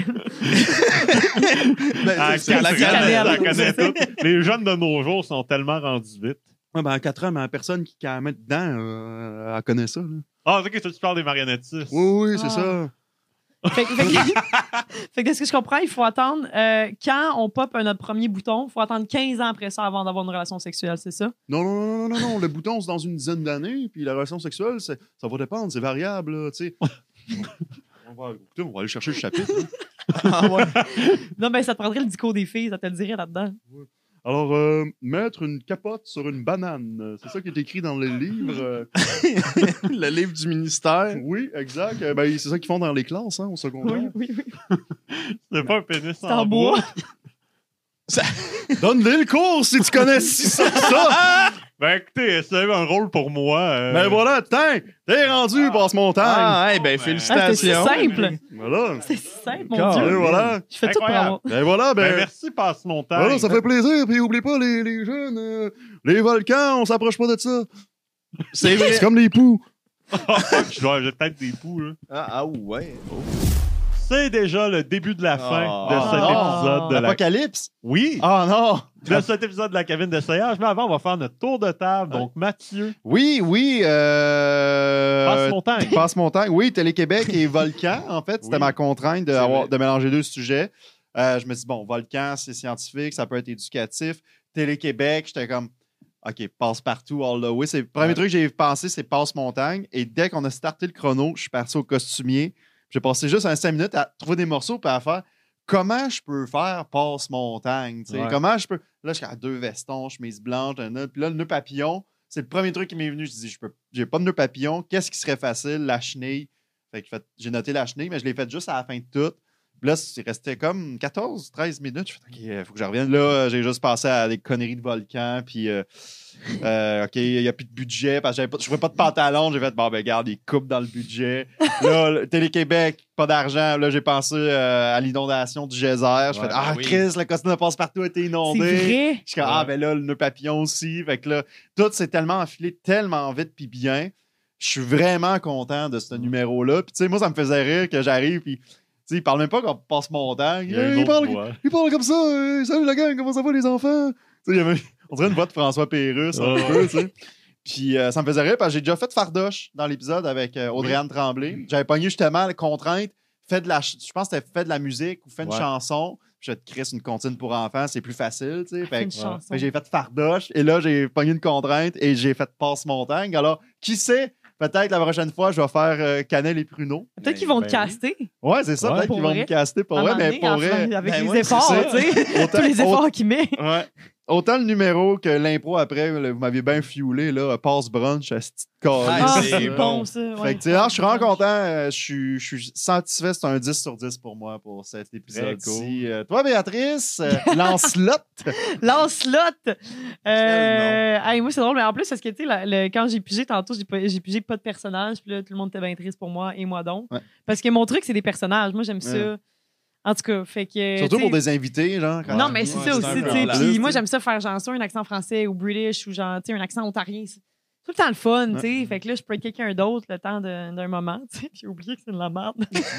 Ben,
Ah,
c'est
la
Canel,
cannelle.
elle connaît tout. Les jeunes de nos jours sont tellement rendus vite.
ouais, ben, en 4 ans, mais la personne qui a à mettre dedans, elle connaît ça. Là.
Ah, c'est que tu parles des marionnettistes.
Oui, c'est
Ah.
ça.
Fait que de ce que je comprends, il faut attendre, quand on pop notre premier bouton, il faut attendre 15 ans après ça avant d'avoir une relation sexuelle, c'est ça?
Non. Le bouton, c'est dans une dizaine d'années, puis la relation sexuelle, ça va dépendre, c'est variable, là, tu sais. Écoutez, on va aller chercher le chapitre. Hein.
Ah ouais.
Non, ben ça te prendrait le discours des filles, ça te le dirait là-dedans.
Alors, mettre une capote sur une banane, c'est ça qui est écrit dans le livre.
Le livre du ministère.
Oui, exact. Ben, c'est ça qu'ils font dans les classes, hein, au secondaire.
Oui.
C'est pas un pénis
C'est en bois.
Donne-lui le cours si tu connais si ça que ça.
Ben écoutez, c'est un rôle pour moi.
Ben voilà, t'es rendu, Passe-Montagne.
Ah, hey, ben
Ah, c'est
félicitations.
simple.
Voilà.
C'est simple, mon
Car-
Et
Dieu.
voilà.
Je fais tout pour
Incroyable.
avoir.
Ben voilà,
Ben,
ben.
merci, Passe-Montagne.
Voilà, ça fait plaisir. Puis oublie pas, les jeunes, les volcans, on s'approche pas de ça.
C'est vrai.
C'est comme les poux.
J'ai peut-être des poux, là.
Ah ouais.
C'est déjà le début de la fin de cet
Ah.
épisode de la...
L'apocalypse?
Oui,
Ah non!
de cet épisode de la cabine d'essayage. Mais avant, on va faire notre tour de table. Donc, Mathieu,
Oui.
Passe-Montagne.
Passe-Montagne. Oui, Télé-Québec et Volcan, en fait. C'était
Oui.
ma contrainte
C'est vrai.
de mélanger deux sujets. Je me dis, bon, Volcan, c'est scientifique, ça peut être éducatif. Télé-Québec, j'étais comme, OK, passe-partout, all the way. C'est le premier truc que j'ai pensé, c'est passe-montagne. Et dès qu'on a starté le chrono, je suis parti au costumier. J'ai passé juste 5 minutes à trouver des morceaux et à faire comment je peux faire passe-montagne. Tu sais?
Ouais.
Comment je peux. Là, je suis à 2 vestons, chemise blanche, un nœud. Puis là, le nœud papillon, c'est le premier truc qui m'est venu. Je dis, j'ai pas de nœud papillon. Qu'est-ce qui serait facile? La chenille. Fait que j'ai noté la chenille, mais je l'ai faite juste à la fin de tout. Puis là, c'est resté comme 14-13 minutes. Je fais, OK, il faut que je revienne. Là, j'ai juste passé à des conneries de volcan. Puis, OK, il n'y a plus de budget parce que je ne trouvais pas de pantalon. J'ai fait, bon, ben, regarde, ils coupent dans le budget. Là, Télé-Québec, pas d'argent. Là, j'ai pensé à l'inondation du geyser. Je fais,
oui.
Chris, le costume de passe-partout a été
C'est
inondé.
vrai.
Je suis comme, ben là, le nœud papillon aussi. Fait que là, tout s'est tellement enfilé tellement vite puis bien. Je suis vraiment content de ce numéro-là. Puis, tu sais, moi, ça me faisait rire que j'arrive. Puis, tu sais, il parle même pas qu'on passe montagne.
Il y a une
Il
autre
parle,
voix.
il parle comme ça. Salut la gang, comment ça va les enfants? Tu sais, il y avait- on dirait une voix de François Pérusse un
Ouais.
peu, tu sais. Puis ça me faisait rire parce que j'ai déjà fait Fardoche dans l'épisode avec Audrey-Anne Tremblay. J'avais pogné justement la contrainte, je pense que c'était fait de la musique ou fait une
Ouais.
chanson. Je te crée une comptine pour enfants, c'est plus facile, tu sais. Fait
Une
que-
chanson.
fait que j'ai fait Fardoche et là, j'ai pogné une contrainte et j'ai fait Passe-Montagne. Alors, qui sait, peut-être la prochaine fois, je vais faire Cannelle et Pruneau.
Peut-être qu'ils vont te
Ben
caster.
Ouais, c'est ça,
Ouais,
peut-être
pour
qu'ils vont
vrai.
me caster pour
À un
vrai,
moment
mais
donné,
pour
en
vrai.
faisant- avec
Ben
les
ouais,
efforts,
c'est ça.
tu sais.
Autant-
Tous les efforts qu'il met.
Ouais. Autant le numéro que l'impro après, là, vous m'aviez bien fioulé, là, passe brunch à cette petite
Ah,
Ah,
c'est
c'est
bon.
bon, ça.
Fait
ouais.
que, tu sais, alors, je suis vraiment content. Je suis satisfait. C'est un 10 sur 10 pour moi pour cet épisode-ci. Toi, Béatrice, Lancelot.
Lancelot! Hey, moi, c'est drôle, mais en plus, parce que, tu sais, quand j'ai pigé tantôt, j'ai pigé pas de personnage, puis là, tout le monde était bien triste pour moi, et moi donc.
Ouais.
Parce que mon truc, c'est des personnages. Moi, j'aime ça.
Ouais.
En tout cas, fait que.
Surtout
tu
pour
sais,
des invités, genre. quand-
Non, mais c'est
Ouais,
ça
c'est un
aussi,
peu
tu sais.
en
Puis
plus,
moi,
tu sais.
j'aime ça faire genre soit un accent français ou british ou genre, tu sais, un accent ontarien. C'est tout le temps le fun, tu sais. Fait que là, je peux être quelqu'un d'autre le temps d'un moment, tu sais. Puis oublier que c'est de la merde.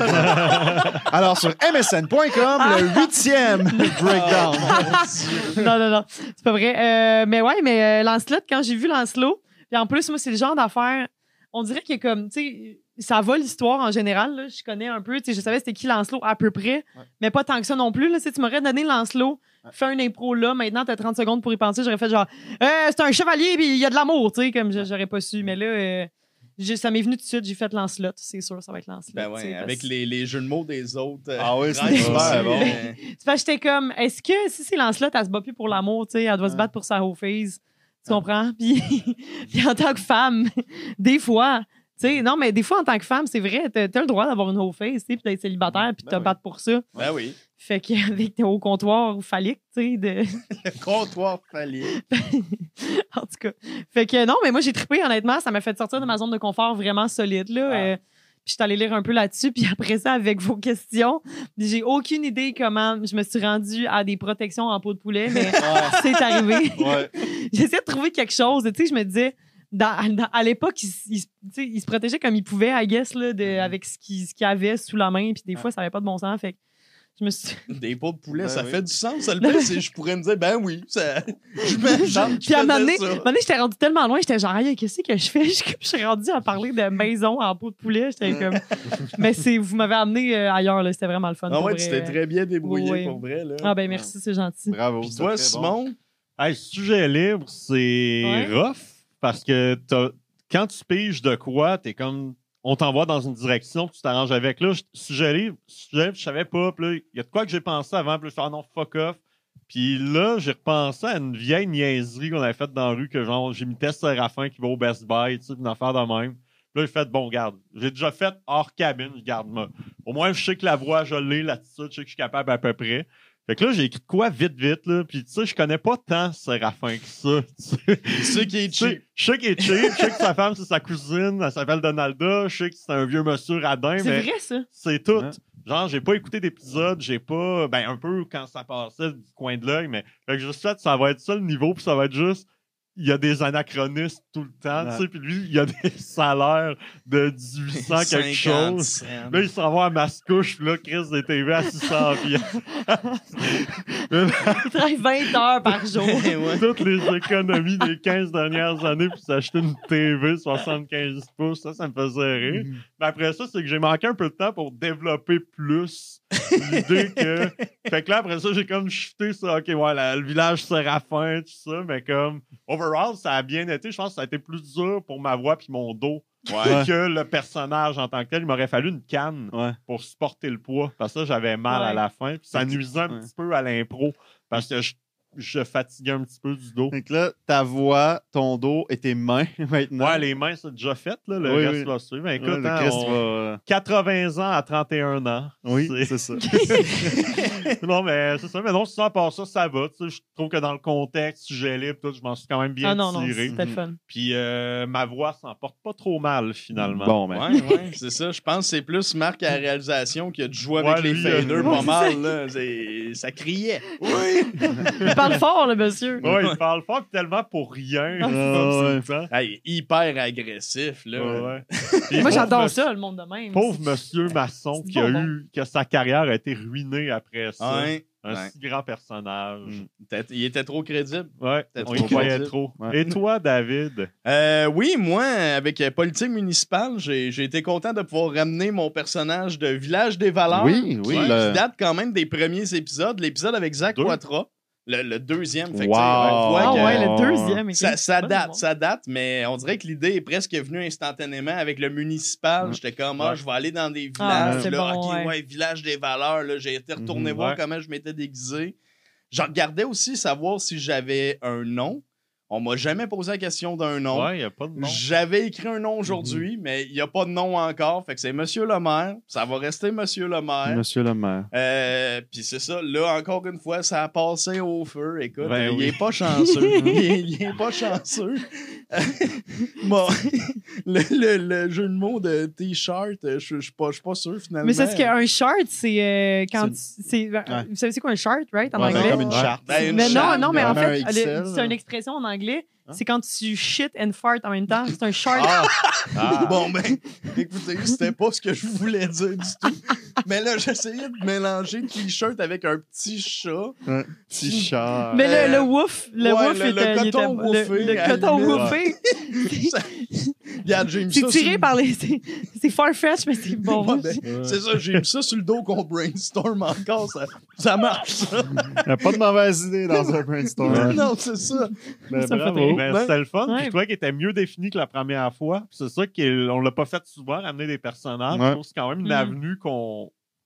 Alors, sur msn.com, le 8e breakdown.
non. C'est pas vrai. Mais ouais, mais Lancelot, quand j'ai vu Lancelot, puis en plus, moi, c'est le genre d'affaire. On dirait que comme, tu sais, ça va l'histoire en général. Là, je connais un peu, tu sais, je savais c'était qui Lancelot à peu près, mais pas tant que ça non plus. Là, tu sais, tu m'aurais donné Lancelot, fais un impro là, maintenant t'as 30 secondes pour y penser. J'aurais fait genre, c'est un chevalier, puis il y a de l'amour, tu sais, comme j'aurais pas su. Mais là, ça m'est venu tout de suite, j'ai fait Lancelot, c'est sûr, ça va être Lancelot.
Ben
tu sais,
ouais,
parce-
avec les jeux de mots des autres.
Ah oui, c'est
Ryan
super
aussi,
bon.
C'est parce que j'étais comme, est-ce que si c'est Lancelot, elle se bat plus pour l'amour, tu sais, elle doit se battre pour sa whole face. Tu comprends? Puis en tant que femme, des fois, tu sais, non, mais des fois, en tant que femme, c'est vrai, t'as le droit d'avoir une whole face, tu sais, puis d'être célibataire, puis de te
Ben oui.
battre pour ça.
Ben oui.
Fait qu'avec tes hauts comptoirs phalliques, tu sais, de...
Le comptoir fallait.
en tout cas. Fait que non, mais moi, j'ai trippé, honnêtement. Ça m'a fait sortir de ma zone de confort vraiment solide, là.
Ah.
Puis je suis allée lire un peu là-dessus. Puis après ça, avec vos questions, j'ai aucune idée comment je me suis rendue à des protections en peau de poulet, mais c'est arrivé.
Ouais.
J'essayais de trouver quelque chose. Tu sais, je me disais, à l'époque, il se protégeait comme il pouvait, I guess, là, avec ce qu'il avait sous la main. Puis des fois, ça n'avait pas de bon sens. Fait que je me suis...
Des peaux de poulet,
Ben
ça
oui.
fait du sens. Ça, le pire, c'est je pourrais me dire, ben oui, ça... je me chante,
Puis à un moment donné, j'étais rendue tellement loin, j'étais genre, Aïe, qu'est-ce que je fais? Je suis rendue à parler de maison en peau de poulet. J'étais comme. Mais vous m'avez amené ailleurs, là. C'était vraiment le fun.
Ah
pour
ouais,
vrai.
tu t'es très bien débrouillé
Oui.
pour vrai, là.
Ah ben merci, c'est gentil.
Bravo.
Puis
c'est
toi,
très bon.
Simon?
Hey, sujet libre, c'est
Ouais.
rough parce que quand tu piges de quoi, t'es comme. On t'envoie dans une direction, puis tu t'arranges avec. Là, sujet libre, je savais pas. Puis là, il y a de quoi que j'ai pensé avant, puis là, je fais, ah non, fuck off. Puis là, j'ai repensé à une vieille niaiserie qu'on avait faite dans la rue, que genre, j'imitais Séraphin qui va au Best Buy, tu sais, une affaire de même. Puis là, j'ai fait, bon, garde, j'ai déjà fait hors cabine, je garde moi. Au moins, je sais que la voix, je l'ai, l'attitude, je sais que je suis capable à peu près. Fait que là, j'ai écrit de quoi vite, là. Puis tu sais, je connais pas tant Séraphin que ça. Tu sais.
Tu sais qui est cheap.
Je sais qu'il est cheap, je sais que sa femme, c'est sa cousine, elle s'appelle Donalda, je sais que c'est un vieux monsieur radin,
C'est
mais
vrai, ça.
c'est tout.
Ouais.
Genre, j'ai pas écouté d'épisode, j'ai pas... Ben, un peu quand ça passait du coin de l'œil, mais fait que juste fait, ça va être ça le niveau, puis ça va être juste... Il y a des anachronistes tout le temps, tu sais, puis lui, il y a des salaires de 1800 quelque
50
chose.
cents.
Là, il s'en va à Mascouche, puis là, Chris des TV à 600 piastres.
Il travaille 20 heures par jour.
Ouais.
Toutes les économies des 15 dernières années pour s'acheter une TV 75 pouces, ça me faisait rire. Mais après ça, c'est que j'ai manqué un peu de temps pour développer plus l'idée que... Fait que là, après ça, j'ai comme shifté ça. OK, ouais, le village Séraphin, tout ça, mais comme... Overall, ça a bien été. Je pense que ça a été plus dur pour ma voix puis mon dos
Ouais.
que le personnage en tant que tel. Il m'aurait fallu une canne
Ouais.
pour supporter le poids. Parce que ça, j'avais mal à
Ouais.
la fin. Puis ça nuisait un petit peu à l'impro. Parce que je fatiguais un petit peu du dos.
Donc là, ta voix, ton dos et tes mains maintenant.
Ouais, les mains, c'est déjà fait. Là. Le
Oui,
reste
oui.
va suivre. Mais écoute,
Ouais, le
hein,
Christ va...
80 ans à 31 ans.
Oui, c'est ça.
Non, mais c'est ça. Mais non, sinon, à part ça, ça va. Tu sais, je trouve que dans le contexte, sujet libre, tout, je m'en suis quand même bien
Ah non, non,
tiré.
c'était le fun.
Puis ma voix s'en porte pas trop mal, finalement.
Bon, ben.
Ouais, c'est ça. Je pense que c'est plus Marc à la réalisation qui a dû jouer avec
Ouais,
les
lui,
faders
ouais,
pas mal. Là. Ça criait. Oui!
Il parle fort, le monsieur.
Ouais, il parle fort tellement pour rien.
Ah,
ouais.
C'est ça.
Hey, hyper agressif. Là.
Ouais, ouais. Puis
Moi,
pauvre
j'adore
monsieur-
ça, le monde de même.
Pauvre monsieur Masson
C'est
qui a
bon,
eu que sa carrière a été ruinée après ça.
Ouais.
Un
Ouais.
si grand personnage.
Il était trop crédible.
Ouais,
C'était
on y
trop
croyait
crédible.
trop.
Ouais.
Et toi, David?
Oui, moi, avec politique municipale, j'ai été content de pouvoir ramener mon personnage de Village des Valeurs.
Oui, oui,
Qui
le-
date quand même des premiers épisodes. L'épisode avec Zach
Deux.
Poitras. Le deuxième. Fait que,
Wow.
tu sais, on voit
Ah
que-
ouais, le deuxième. écoute.
Ça
Pas
date,
bon.
ça date, mais on dirait que l'idée est presque venue instantanément avec le municipal. J'étais comme,
Ouais.
je vais aller dans des
Ah,
villages.
c'est
là,
bon,
OK,
ouais.
Village des Valeurs. Là, j'ai été retourné
Mhm,
voir
ouais.
comment je m'étais déguisé. Je regardais aussi savoir si j'avais un nom. On m'a jamais posé la question d'un nom.
Ouais, il n'y a pas de nom.
J'avais écrit un nom aujourd'hui, mais il n'y a pas de nom encore. Fait que c'est Monsieur le maire. Ça va rester Monsieur le maire.
Monsieur le maire.
Puis c'est ça, là, encore une fois, ça a passé au feu. Écoute,
Ben
il
oui.
est pas chanceux. il est pas chanceux. Bon, le jeu de mots de T-shirt, je suis pas sûr finalement.
Mais c'est ce qu'un chart, c'est quand vous savez c'est quoi un chart, right, en
Ouais,
anglais?
comme une charte.
Ben, une
Mais
charte,
non, mais en
vraiment
fait,
un XL,
c'est une expression en anglais. C'est quand tu shit and fart en même temps. C'est un chart.
Ah.
Bon, ben, écoutez, c'était pas ce que je voulais dire du tout. Mais là, j'essayais de mélanger T-shirt avec un petit chat.
Un petit chat.
Mais le woof, le
ouais,
woof
le
était, il
coton
était-
woofé,
le
à
coton
la limite.
woofé.
Regarde, j'ai mis
C'est
ça
tiré
sur-
par les. C'est Farfetch, mais c'est bon.
Ouais, ben, c'est ça, j'ai mis ça sur le dos qu'on brainstorm encore. Ça marche, ça.
Il n'y a pas de mauvaise idée dans un brainstorm.
Non, c'est ça.
Ben,
Ça me fait
bravo.
rire.
Ben,
Ouais.
c'était le fun. Puis
Ouais.
je trouvais qu'il était mieux défini que la première fois. Puis c'est ça qu'on l'a pas fait souvent, ramener des personnages.
Ouais.
Je trouve que c'est quand même une
Mm.
avenue qu'on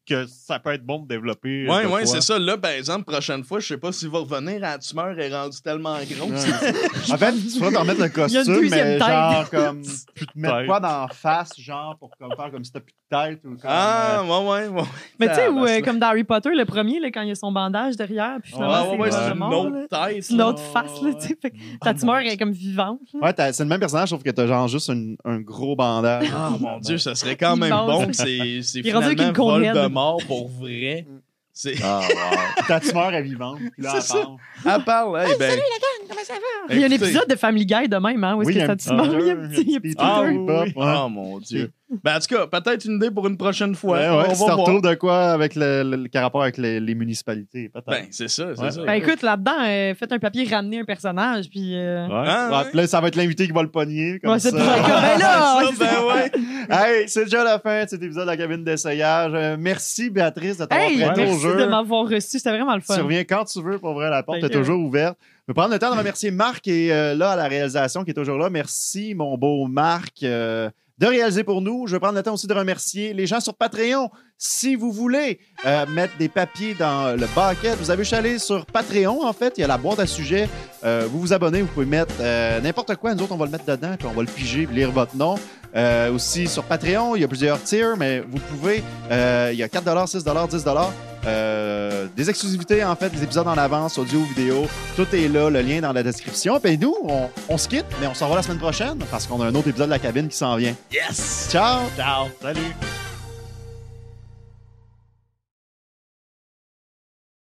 que ça peut être bon de développer.
Ouais,
de quoi.
c'est ça. Là, par exemple, prochaine fois, je sais pas s'il va revenir, la tumeur est rendue tellement grosse.
En fait, tu pourrais t'en mettre le
Il y a une
costume,
deuxième
mais
tête.
genre comme. Tu te mettre
Tête.
quoi dans la face, genre, pour comme, faire comme si t'as plus de tête ou comme.
Ah, ouais.
Mais tu sais,
Ah, ben,
comme dans Harry Potter, le premier, là, quand il y a son bandage derrière, puis finalement,
ouais,
c'est
c'est
le
une
mort, là.
autre tête.
C'est une autre
là.
face, là, tu sais. Fait que ta tumeur est comme vivante. là.
Ouais, c'est le même personnage, sauf que t'as genre juste un gros bandage.
Ah, mon Dieu, ça serait quand même
Immense.
bon. C'est
Il est rendu avec
finalement
une
vol
conhead.
de mort pour vrai. C'est...
Ah, wow. Ta tumeur est vivante. Puis là,
C'est
elle parle.
Elle parle, hey, ben...
Il y a un
Écoutez.
épisode de Family Guy de même, hein, où est-ce
Oui, il y
que
a
sa
un petit
tumeur,
Peter,
il y a un petit
Peter,
Ah,
Peter.
oui.
Pop, ouais.
Oh, mon Dieu. Ben, en tout cas, peut-être une idée pour une prochaine fois.
Ouais,
On va
si t'en
voir.
retrouves de quoi avec qui a rapport avec les municipalités, peut-être.
Ben, c'est ça, c'est
Ouais.
ça.
Ben écoute, là-dedans, faites un papier, ramenez un personnage, puis...
Ouais.
Hein,
Ouais,
ouais.
puis là, ça va être l'invité qui va le pogner. Comme
Ouais, c'est
ça.
pas comme, ben là!
Ça, ben ouais.
Hey, c'est déjà la fin de cet épisode de la cabine d'essayage. Merci, Béatrice, de t'avoir
Hey,
prêté au
merci
jeu.
de m'avoir reçu, c'était vraiment le
Tu
fun.
reviens quand tu veux, pour vrai, la porte
Thank
est
you.
toujours ouverte. Je vais prendre le temps de remercier Marc qui est là à la réalisation, qui est toujours là. Merci, mon beau Marc, de réaliser pour nous. Je vais prendre le temps aussi de remercier les gens sur Patreon. Si vous voulez mettre des papiers dans le bucket, vous avez juste à aller sur Patreon, en fait. Il y a la boîte à sujets. Vous vous abonnez, vous pouvez mettre n'importe quoi. Nous autres, on va le mettre dedans, puis on va le piger, puis lire votre nom. Aussi, sur Patreon, il y a plusieurs tiers, mais vous pouvez... il y a 4 6 10 des exclusivités, en fait, des épisodes en avance, audio, vidéo. Tout est là, le lien dans la description. Puis nous, on se quitte, mais on se revoit la semaine prochaine parce qu'on a un autre épisode de la cabine qui s'en vient.
Yes!
Ciao!
Ciao. Salut.